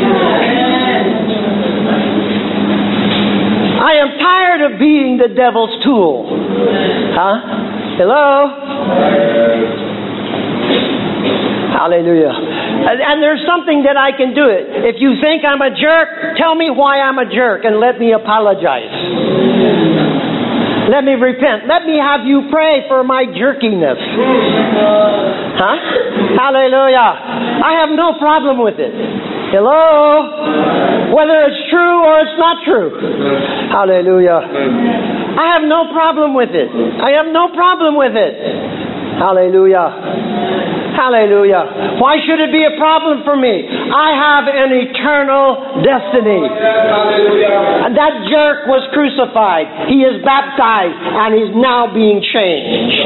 I am tired of being the devil's tool. Huh? Hello? Hallelujah. And there's something that I can do it. If you think I'm a jerk, tell me why I'm a jerk and let me apologize. Let me repent. Let me have you pray for my jerkiness. Huh? Hallelujah. I have no problem with it. Hello? Whether it's true or it's not true. Hallelujah. I have no problem with it. I have no problem with it. Hallelujah. Hallelujah. Why should it be a problem for me? I have an eternal destiny. And that jerk was crucified. He is baptized and he's now being changed.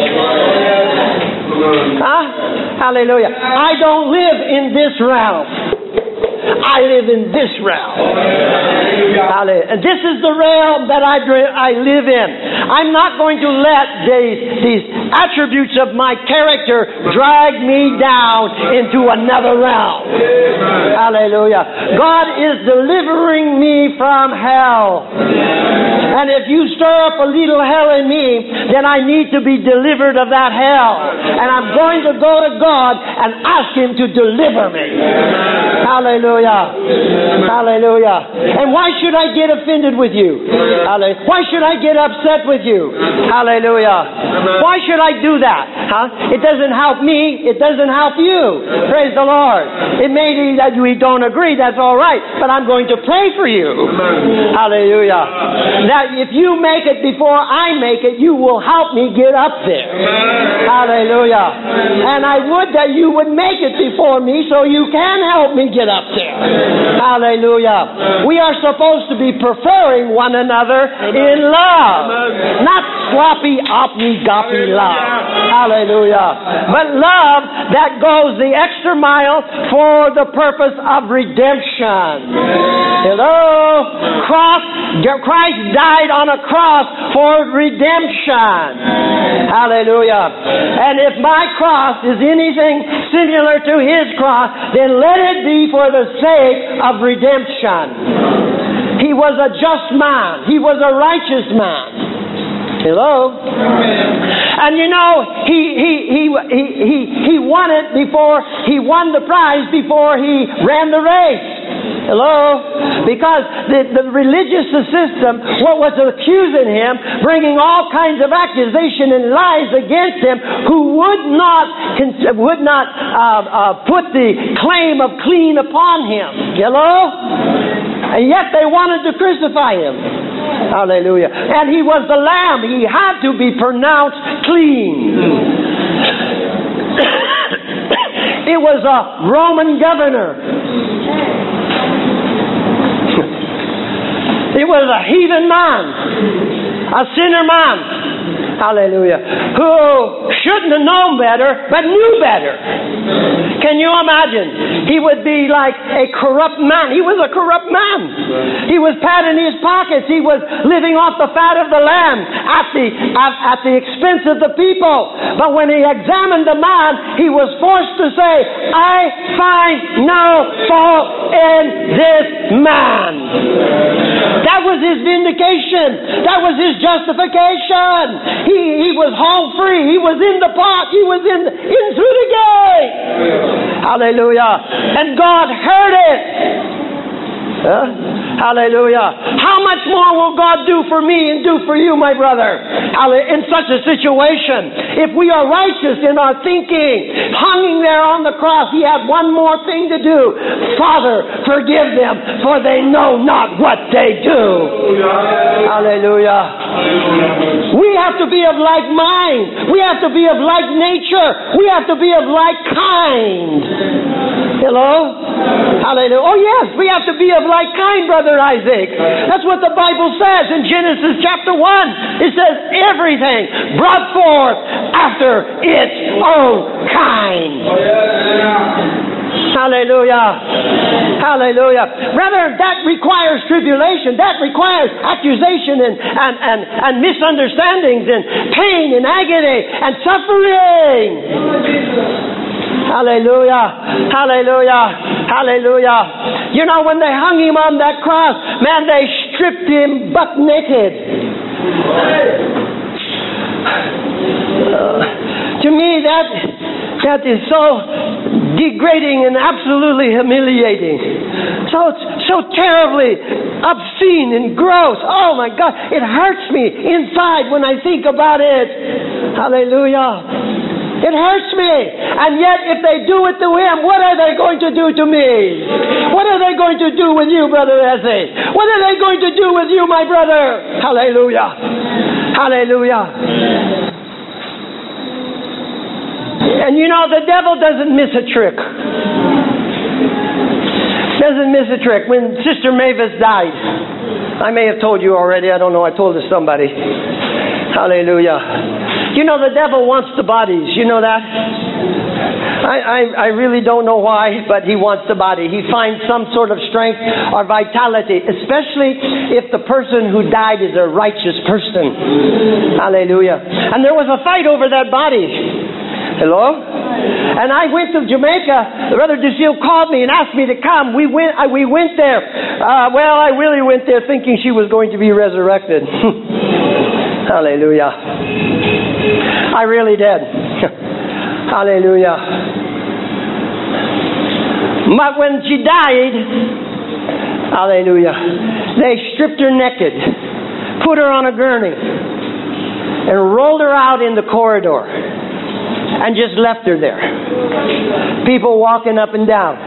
Huh? Hallelujah. I don't live in this realm. I live in this realm. Hallelujah. And this is the realm that I, I live in. I'm not going to let these, these attributes of my character drag me down into another realm. Hallelujah. God is delivering me from hell. And if you stir up a little hell in me, then I need to be delivered of that hell. And I'm going to go to God and ask Him to deliver me. Hallelujah. Hallelujah. And why should I get offended with you? Hallelujah. Why should I get upset with you? Hallelujah. Why should I do that? Huh? It doesn't help me. It doesn't help you. Praise the Lord. It may be that we don't agree. That's all right. But I'm going to pray for you. Hallelujah. That if you make it before I make it, you will help me get up there. Hallelujah. And I would that you would make it before me so you can help me get up there. Hallelujah. We are supposed to be preferring one another in love. Not sloppy, oppy-goppy love. Hallelujah. But love that goes the extra mile for the purpose of redemption. Hello? Cross, Christ died on a cross for redemption. Hallelujah. And if my cross is anything similar to His cross, then let it be for the sake of redemption. He was a just man. He was a righteous man. Hello? And you know, he he he he he, he won it before he won the prize before he ran the race. Hello? Because the, the religious system, what was accusing him, bringing all kinds of accusation and lies against him, who would not would not uh, uh, put the claim of clean upon him. Hello? And yet they wanted to crucify him. Hallelujah. And he was the Lamb. He had to be pronounced clean. It was a Roman governor. He was a heathen man, a sinner man, hallelujah, who shouldn't have known better, but knew better. Can you imagine? He would be like a corrupt man. He was a corrupt man. He was patting his pockets. He was living off the fat of the land at the, at, at the expense of the people. But when he examined the man, he was forced to say, I find no fault in this man. That was his vindication. That was his justification. He, he was home free. He was in the pot. He was in, in through the gate. Hallelujah. And God heard it. Huh? Hallelujah. How much more will God do for me and do for you, my brother? In such a situation, if we are righteous in our thinking, hanging there on the cross, He had one more thing to do. Father, forgive them, for they know not what they do. Hallelujah. We have to be of like mind. We have to be of like nature. We have to be of like kind. Hello? Hallelujah. Oh yes, we have to be of like kind, Brother Isaac. That's what the Bible says in Genesis chapter one. It says everything brought forth after its own kind. Hallelujah. Hallelujah. Brother, that requires tribulation. That requires accusation and, and, and, and misunderstandings and pain and agony and suffering. Hallelujah. Hallelujah. Hallelujah. You know, when they hung Him on that cross, man, they stripped Him buck naked. Uh, to me, that that is so degrading and absolutely humiliating. So so terribly obscene and gross. Oh my God, it hurts me inside when I think about it. Hallelujah. It hurts me. And yet if they do it to him, what are they going to do to me? What are they going to do with you, Brother Ezzy? What are they going to do with you, my brother? Hallelujah. Hallelujah. And you know, the devil doesn't miss a trick. Doesn't miss a trick. When Sister Mavis died, I may have told you already, I don't know, I told it to somebody. Hallelujah. You know, the devil wants the bodies. You know that? I, I, I really don't know why, but he wants the body. He finds some sort of strength or vitality, especially if the person who died is a righteous person. Hallelujah. And there was a fight over that body. Hello? And I went to Jamaica. Brother Ducille called me and asked me to come. We went, uh, we went there. Uh, well, I really went there thinking she was going to be resurrected. Hallelujah. I really did. Hallelujah. But when she died, hallelujah, they stripped her naked, put her on a gurney, and rolled her out in the corridor, and just left her there. People walking up and down.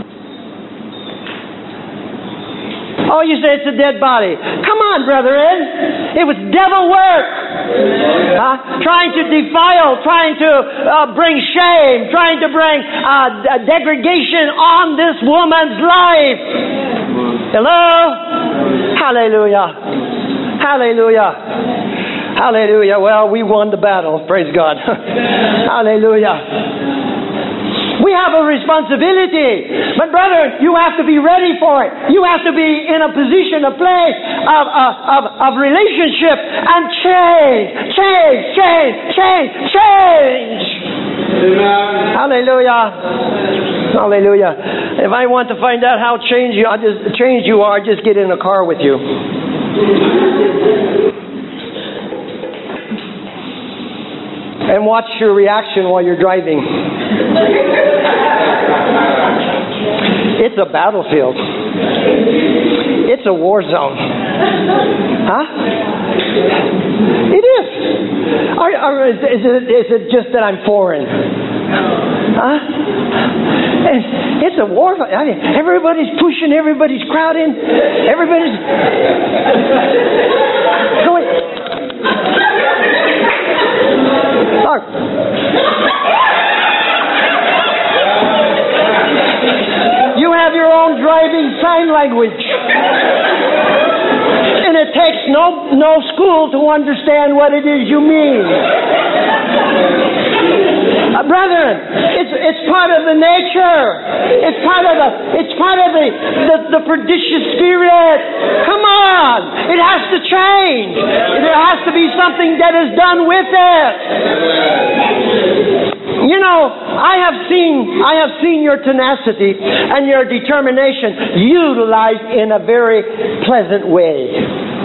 Oh, you say it's a dead body. Come on, brethren. It was devil work. Huh? Trying to defile, trying to uh, bring shame, trying to bring uh, degradation on this woman's life. Hello? Hallelujah. Hallelujah. Hallelujah. Well, we won the battle. Praise God. Hallelujah. We have a responsibility. But brother, you have to be ready for it. You have to be in a position, a place of, of, of, of relationship and change, change, change, change, change. Amen. Hallelujah. Hallelujah. If I want to find out how changed you, I just changed you are, just get in a car with you. And watch your reaction while you're driving. It's a battlefield. It's a war zone. Huh? It is. Or, or is, it, is it just that I'm foreign? Huh? It's, it's a war zone. I mean, everybody's pushing, everybody's crowding, everybody's going. Look. You have your own driving sign language. And it takes no no school to understand what it is you mean. Uh, brethren, it's it's part of the nature. It's part of the it's part of the, the, the pernicious spirit. Come on. It has to change. There has to be something that is done with it. You know, I have seen I have seen your tenacity and your determination utilized in a very pleasant way.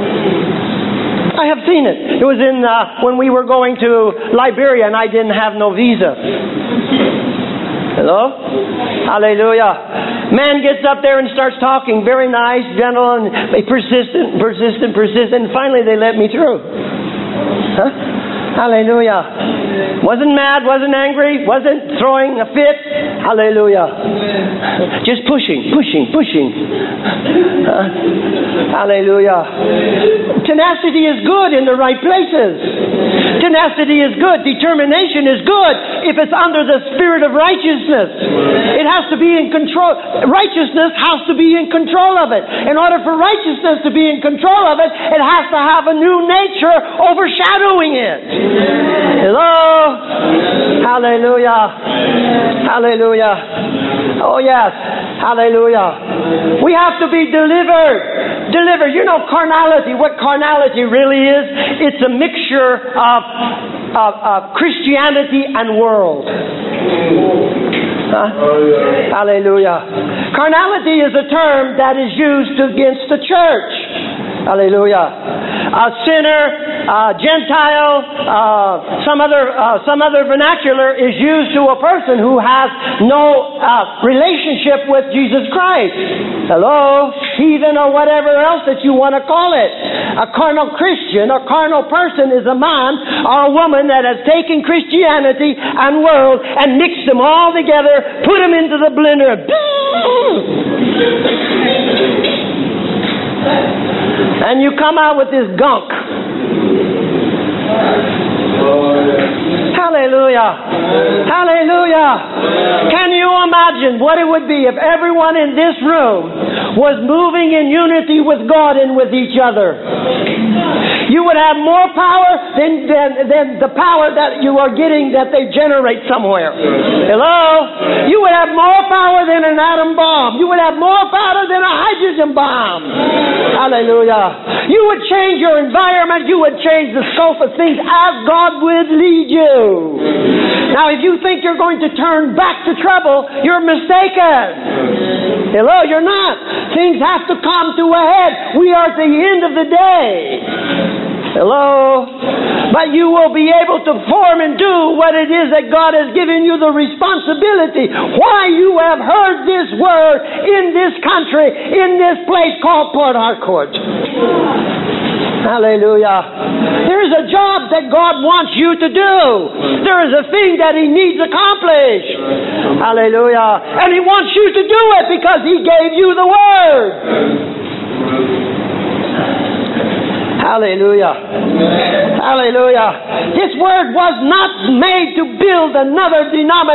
I have seen it. It was in uh, when we were going to Liberia and I didn't have no visa. Hello? Hallelujah. Man gets up there and starts talking, very nice, gentle, and persistent, persistent, persistent, and finally they let me through. Huh? Hallelujah. Wasn't mad, wasn't angry, wasn't throwing a fit. Hallelujah. Just pushing, pushing, pushing. Huh? Hallelujah. Tenacity is good in the right places. Tenacity is good. Determination is good if it's under the spirit of righteousness. It has to be in control. Righteousness has to be in control of it. In order for righteousness to be in control of it, it has to have a new nature overshadowing it. Hello? Hallelujah. Hallelujah. Oh yes. Hallelujah. We have to be delivered. Delivered. You know carnality. What carnality really is? It's a mixture of, of, of Christianity and world. Huh? Hallelujah. Carnality is a term that is used against the church. Hallelujah. A sinner uh, Gentile, uh, some other uh, some other vernacular is used to a person who has no uh, relationship with Jesus Christ. Hello? Heathen or whatever else that you want to call it. A carnal Christian, a carnal person is a man or a woman that has taken Christianity and world and mixed them all together, put them into the blender. And you come out with this gunk. Hallelujah. Hallelujah. Can you imagine what it would be if everyone in this room was moving in unity with God and with each other? You would have more power than, than, than the power that you are getting that they generate somewhere. Hello? You would have more power than an atom bomb. You would have more power than a hydrogen bomb. Hallelujah. You would change your environment. You would change the scope of things as God would lead you. Now, if you think you're going to turn back to trouble, you're mistaken. Hello? You're not. Things have to come to a head. We are at the end of the day. Hello? But you will be able to form and do what it is that God has given you the responsibility. Why you have heard this word in this country, in this place called Port Harcourt. Hallelujah. There is a job that God wants you to do. There is a thing that He needs accomplished. Hallelujah. And He wants you to do it because He gave you the word. Hallelujah. Hallelujah. This word was not made to build another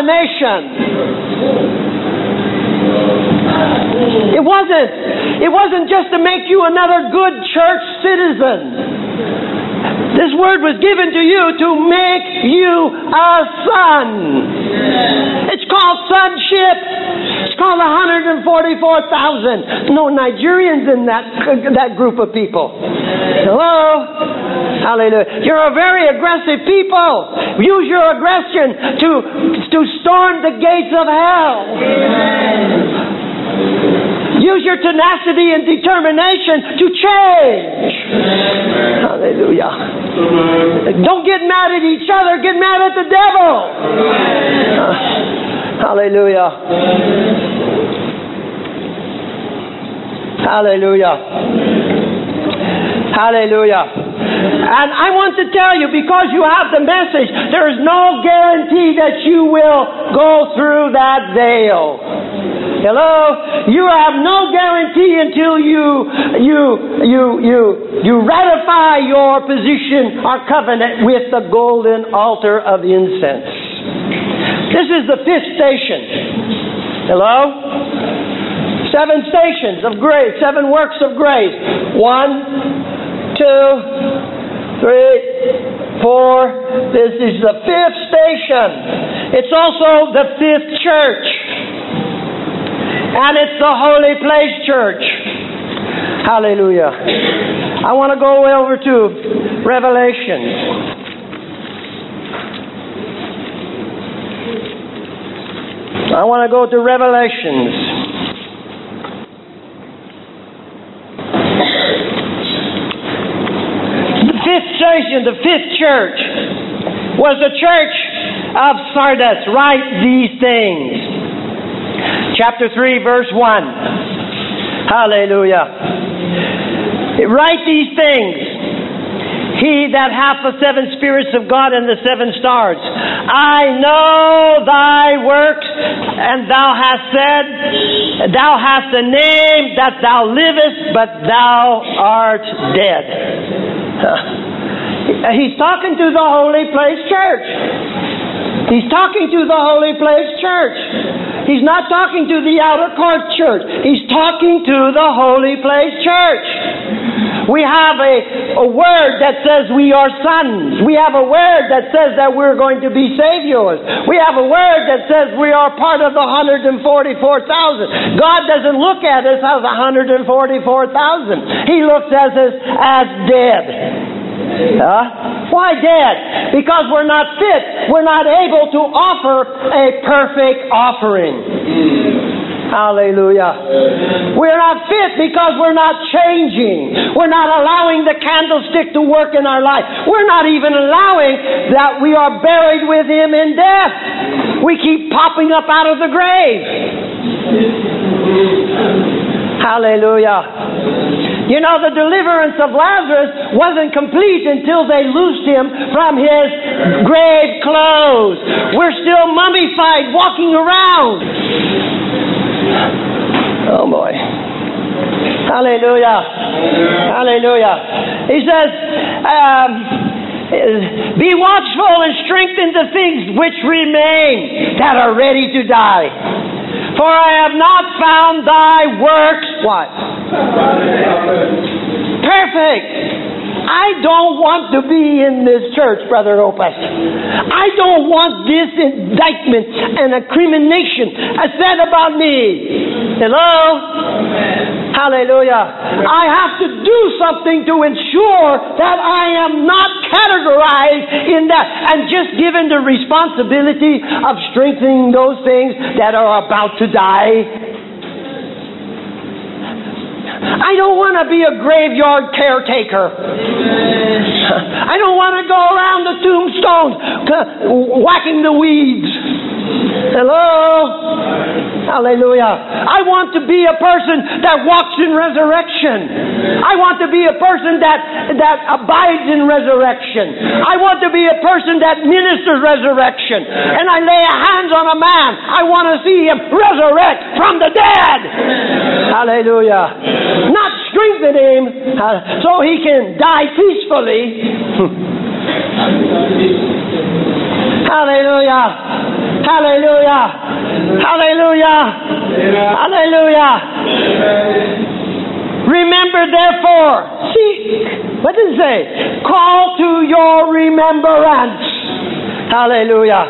denomination. It wasn't. It wasn't just to make you another good church citizen. This word was given to you to make you a son. It's called sonship. It's called one hundred forty-four thousand. No Nigerians in that, that group of people. Hello? Hallelujah. You're a very aggressive people. Use your aggression to, to storm the gates of hell. Use your tenacity and determination to change. Hallelujah. Don't get mad at each other. Get mad at the devil. Uh, hallelujah. Hallelujah. Hallelujah. And I want to tell you, because you have the message, there is no guarantee that you will go through that veil. Hello? You have no guarantee until you you you you you ratify your position or covenant with the golden altar of incense. This is the fifth station. Hello? Seven stations of grace, seven works of grace. One, two, three, four. This is the fifth station. It's also the fifth church. And it's the Holy Place Church. Hallelujah. I want to go over to Revelations. I want to go to Revelations. The fifth station, the fifth church, was the church of Sardis. Write these things. Chapter three, verse one. Hallelujah. Write these things. He that hath the seven spirits of God and the seven stars. I know thy works, and thou hast said, thou hast a name that thou livest, but thou art dead. He's talking to the Holy Place Church. He's talking to the Holy Place Church. He's not talking to the outer court church. He's talking to the Holy Place Church. We have a, a word that says we are sons. We have a word that says that we're going to be saviors. We have a word that says we are part of the one hundred forty-four thousand. God doesn't look at us as one hundred forty-four thousand. He looks at us as dead. Huh? Why dead? Because we're not fit. We're not able to offer a perfect offering. Hallelujah. We're not fit because we're not changing. We're not allowing the candlestick to work in our life. We're not even allowing that we are buried with Him in death. We keep popping up out of the grave. Hallelujah. You know, the deliverance of Lazarus wasn't complete until they loosed him from his grave clothes. We're still mummified, walking around. Oh boy. Hallelujah. Hallelujah. He says, um, be watchful and strengthen the things which remain that are ready to die. For I have not found thy works, what? Perfect. I don't want to be in this church, Brother Opus. I don't want this indictment and incrimination said about me. Hello? Hallelujah. I have to do something to ensure that I am not categorized in that and just given the responsibility of strengthening those things that are about to die. I don't want to be a graveyard caretaker. I don't want to go around the tombstones whacking the weeds. Hello? Hallelujah. I want to be a person that walks in resurrection. I want to be a person that, that abides in resurrection. I want to be a person that ministers resurrection. And I lay hands on a man. I want to see him resurrect from the dead. Hallelujah. Not strengthen him uh, so he can die peacefully. Hallelujah. Hallelujah. Hallelujah. Hallelujah. Remember therefore. See, what does it say? Call to your remembrance. Hallelujah.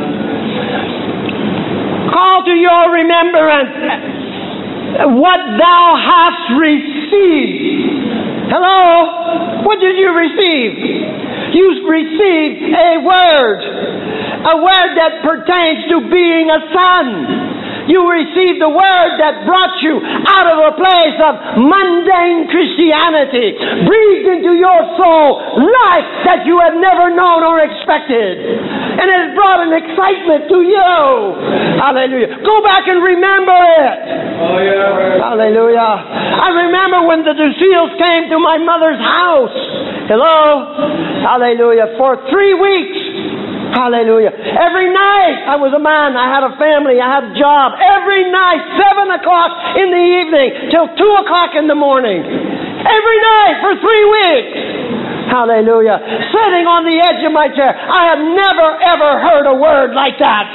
Call to your remembrance what thou hast received. Hello? What did you receive? You received a word. A word that pertains to being a son. You received the word that brought you out of a place of mundane Christianity, breathed into your soul life that you had never known or expected. And it has brought an excitement to you. Hallelujah. Go back and remember it. Oh, yeah. Hallelujah. I remember when the Duseals came to my mother's house. Hello. Hallelujah. For three weeks. Hallelujah. Every night, I was a man, I had a family, I had a job. Every night, seven o'clock in the evening till two o'clock in the morning. Every night for three weeks. Hallelujah. Sitting on the edge of my chair. I have never, ever heard a word like that.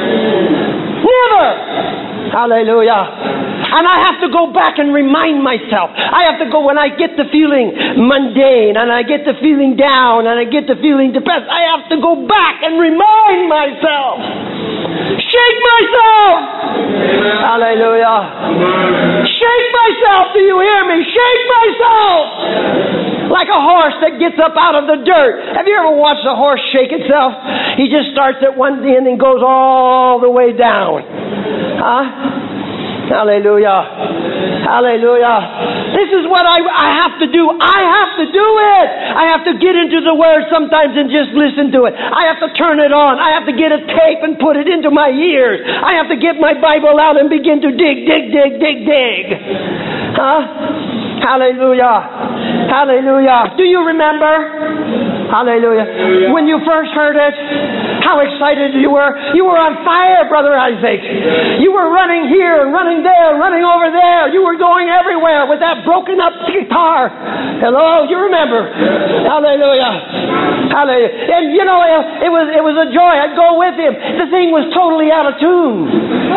Never. Hallelujah. And I have to go back and remind myself. I have to go when I get the feeling mundane and I get the feeling down and I get the feeling depressed. I have to go back and remind myself. Shake myself. Hallelujah. Shake myself. Do you hear me? Shake myself. Like a horse that gets up out of the dirt. Have you ever watched a horse shake itself? He just starts at one end and goes all the way down. Huh? Hallelujah. Hallelujah. This is what I, I have to do. I have to do it. I have to get into the Word sometimes and just listen to it. I have to turn it on. I have to get a tape and put it into my ears. I have to get my Bible out and begin to dig, dig, dig, dig, dig. Huh? Hallelujah. Hallelujah. Do you remember? Hallelujah. When you first heard it, how excited you were. You were on fire, Brother Isaac. You were running here and running there, running over there. You were going everywhere with that broken up guitar. Hello, you remember. Hallelujah. Hallelujah. And you know, it was it was a joy. I'd go with him. The thing was totally out of tune.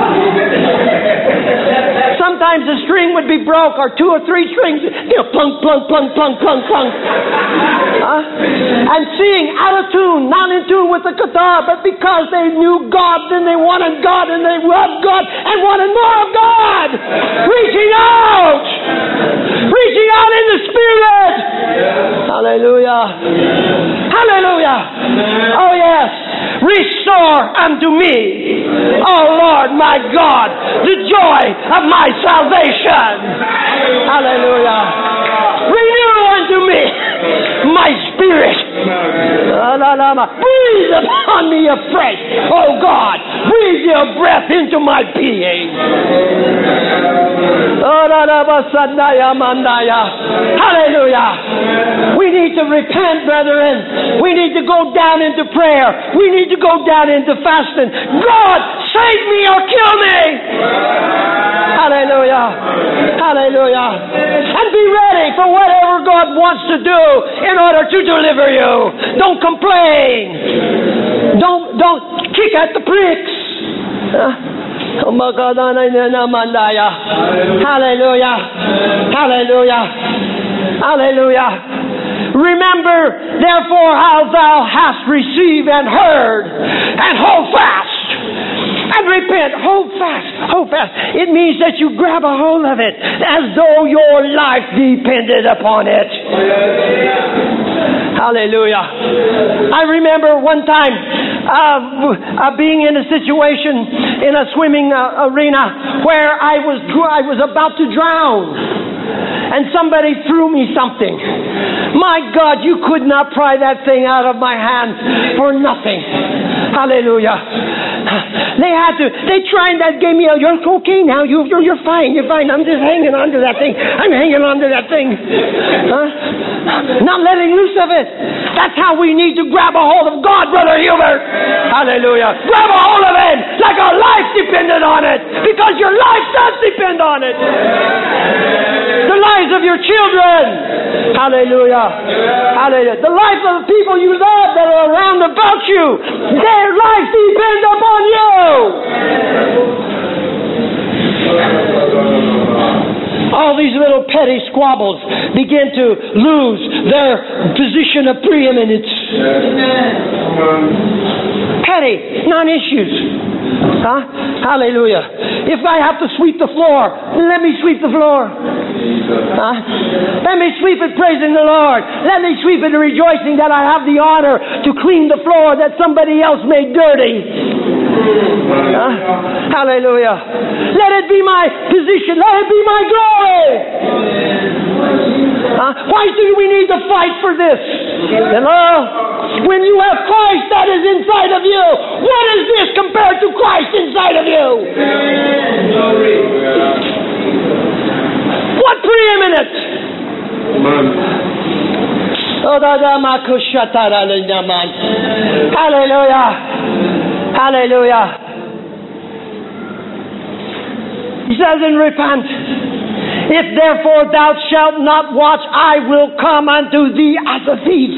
Sometimes the string would be broke, or two or three strings, you know, plunk, plunk, plunk, plunk, plunk, plunk. Huh? and sing out of tune, not in tune with the guitar, but because they knew God, then they wanted God, and they loved God, and wanted more of God. Reaching out. Reaching out in the Spirit. Hallelujah. Hallelujah. Oh yes. Restore unto me, oh Lord my God, the joy of my salvation. Hallelujah. Renew unto me my spirit. Breathe upon me afresh, oh God. Breathe your breath into my being. Hallelujah. We need to repent, brethren. We need to go down into prayer. We need to go down into fasting. God, save me or kill me. Hallelujah. Hallelujah. And be ready for whatever God wants to do in order to deliver you. Don't complain. Don't don't kick at the pricks. Hallelujah. Hallelujah. Hallelujah. Remember, therefore, how thou hast received and heard, and hold fast. And repent. Hold fast. Hold fast. It means that you grab a hold of it as though your life depended upon it. Hallelujah. I remember one time uh, uh, being in a situation in a swimming uh, arena where I was I was about to drown. And somebody threw me something. My God, you could not pry that thing out of my hand for nothing. Hallelujah. They had to, they tried that, gave me a, you're okay now, you, you're, you're fine, you're fine. I'm just hanging on to that thing. I'm hanging on to that thing. Huh? Not letting loose of it. That's how we need to grab a hold of God, Brother Hubert. Hallelujah. Grab a hold of it like our life depended on it. Because your life does depend on it. The lives of your children. Hallelujah. Hallelujah. The life of the people you love that are around about you. Their lives depend upon you. All these little petty squabbles begin to lose their position of preeminence. Petty, non-issues. Huh? Hallelujah. If I have to sweep the floor, let me sweep the floor. Huh? Let me sweep it praising the Lord. Let me sweep it rejoicing that I have the honor to clean the floor that somebody else made dirty. Huh? Hallelujah. Let it be my position. Let it be my glory. Huh? Why do we need to fight for this? Hello? When you have Christ that is inside of you, what is this compared to Christ inside of you? What preeminence? Hallelujah. Hallelujah. He says in repent. If therefore thou shalt not watch, I will come unto thee as a thief.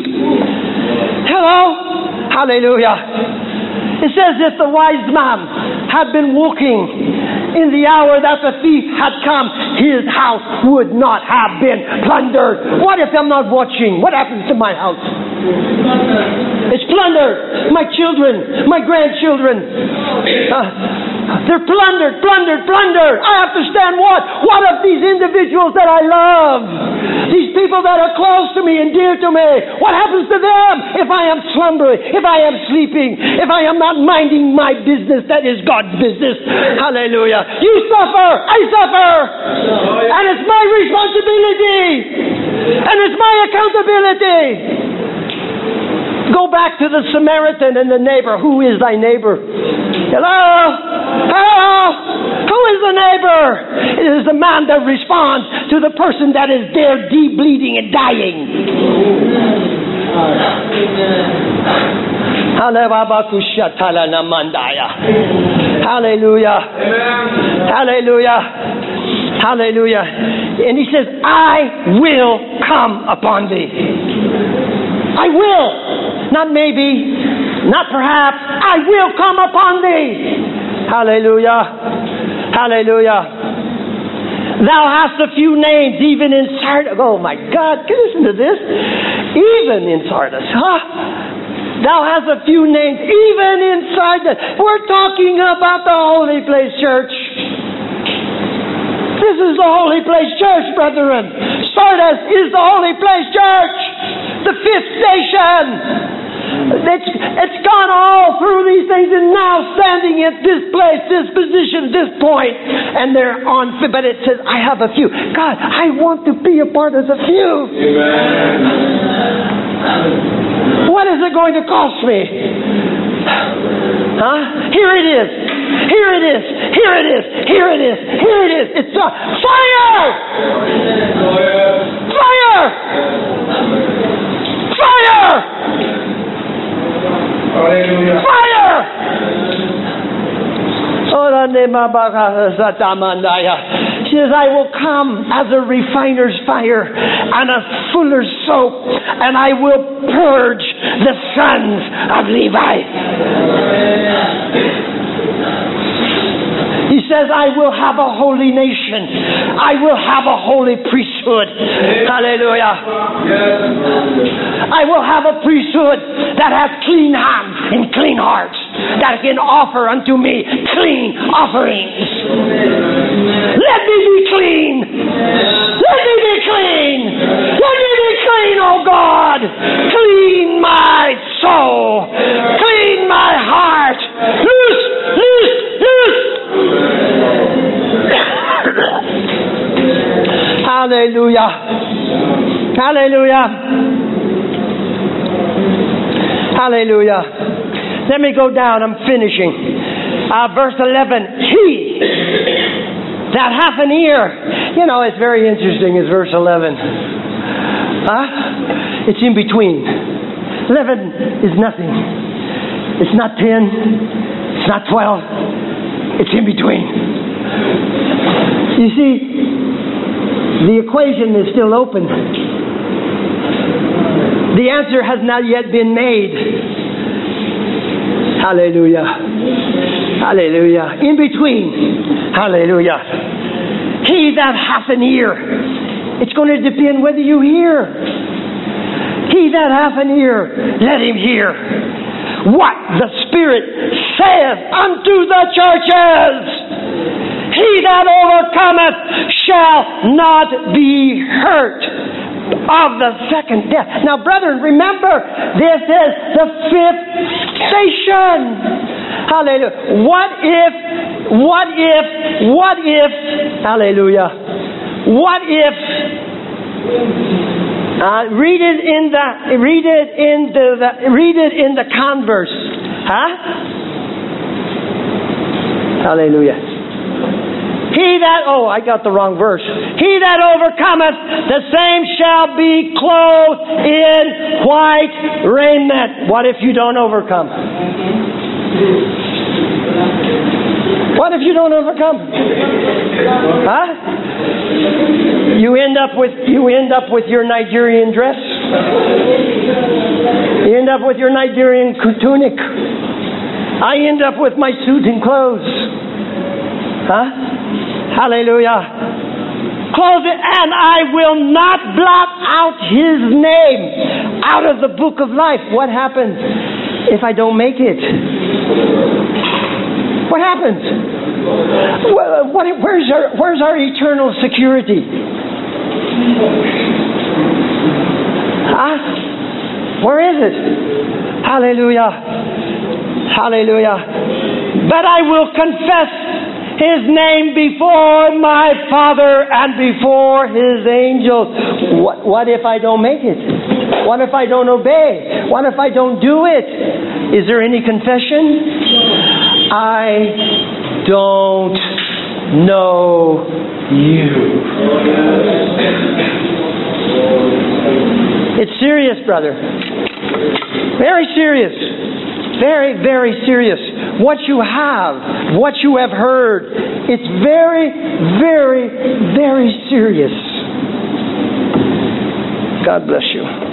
Hello? Hallelujah. It says if the wise man had been walking in the hour that the thief had come, his house would not have been plundered. What if I'm not watching? What happens to my house? It's plundered. My children, my grandchildren, uh, they're plundered, plundered, plundered. I have to stand what? What of these individuals that I love? These people that are close to me and dear to me. What happens to them if I am slumbering, if I am sleeping, if I am not minding my business that is God's business? Hallelujah. You suffer, I suffer. And it's my responsibility. And it's my accountability. Go back to the Samaritan and the neighbor. Who is thy neighbor? Hello? Hello? Who is the neighbor? It is the man that responds to the person that is there deep bleeding and dying. Hallelujah. Hallelujah. Hallelujah. And he says, I will come upon thee. I will. Not maybe, not perhaps. I will come upon thee. Hallelujah. Hallelujah. Thou hast a few names even in Sardis. Oh my God, listen to this. Even in Sardis. Huh? Thou hast a few names, even inside that. We're talking about the holy place church. This is the holy place church, brethren. Sardis is the holy place church. The fifth station. It's, it's gone all through these things and now standing at this place, this position, this point, and they're on, but it says, I have a few. God, I want to be a part of the few. Amen. What is it going to cost me? Huh? Here it is. Here it is. Here it is. Here it is. Here it is. It's a fire! Fire! Fire! Hallelujah. Fire! She says, I will come as a refiner's fire and a fuller's soap, and I will purge the sons of Levi. He says, I will have a holy nation. I will have a holy priesthood. Hallelujah. I will have a priesthood that has clean hands and clean hearts, that can offer unto me clean offerings. Let me be clean. Let me be clean. Let me be clean, oh God. Clean my soul. Clean my heart. Loose, loose, loose. Hallelujah. Hallelujah. Hallelujah. Let me go down. I'm finishing. Uh, verse eleven. He that hath an ear. You know, it's very interesting. It's verse eleven. Huh? It's in between. eleven is nothing. It's not ten. It's not twelve. It's in between. You see, the equation is still open. The answer has not yet been made. Hallelujah. Hallelujah. In between. Hallelujah. He that hath an ear. It's going to depend whether you hear. He that hath an ear, let him hear what the Spirit saith unto the churches. He that overcometh shall not be hurt of the second death. Now, brethren, remember, this is the fifth station. Hallelujah. What if, what if, what if, hallelujah, what if, uh, read it in the, read it in the, the read it in the converse. Huh? Hallelujah. He that, oh, I got the wrong verse. He that overcometh, the same shall be clothed in white raiment. What if you don't overcome? What if you don't overcome? Huh? You end up with you end up with your Nigerian dress. You end up with your Nigerian tunic. I end up with my suit and clothes. Huh? Hallelujah. Close it, and I will not blot out his name out of the book of life. What happens if I don't make it? What happens? What, what, where's our Where's our eternal security? Huh? Where is it? Hallelujah. Hallelujah. But I will confess his name before my Father and before his angels. What, what if I don't make it? What if I don't obey? What if I don't do it? Is there any confession? I don't know you. It's serious, brother. Very serious. Very, very serious. What you have, what you have heard, it's very, very, very serious. God bless you.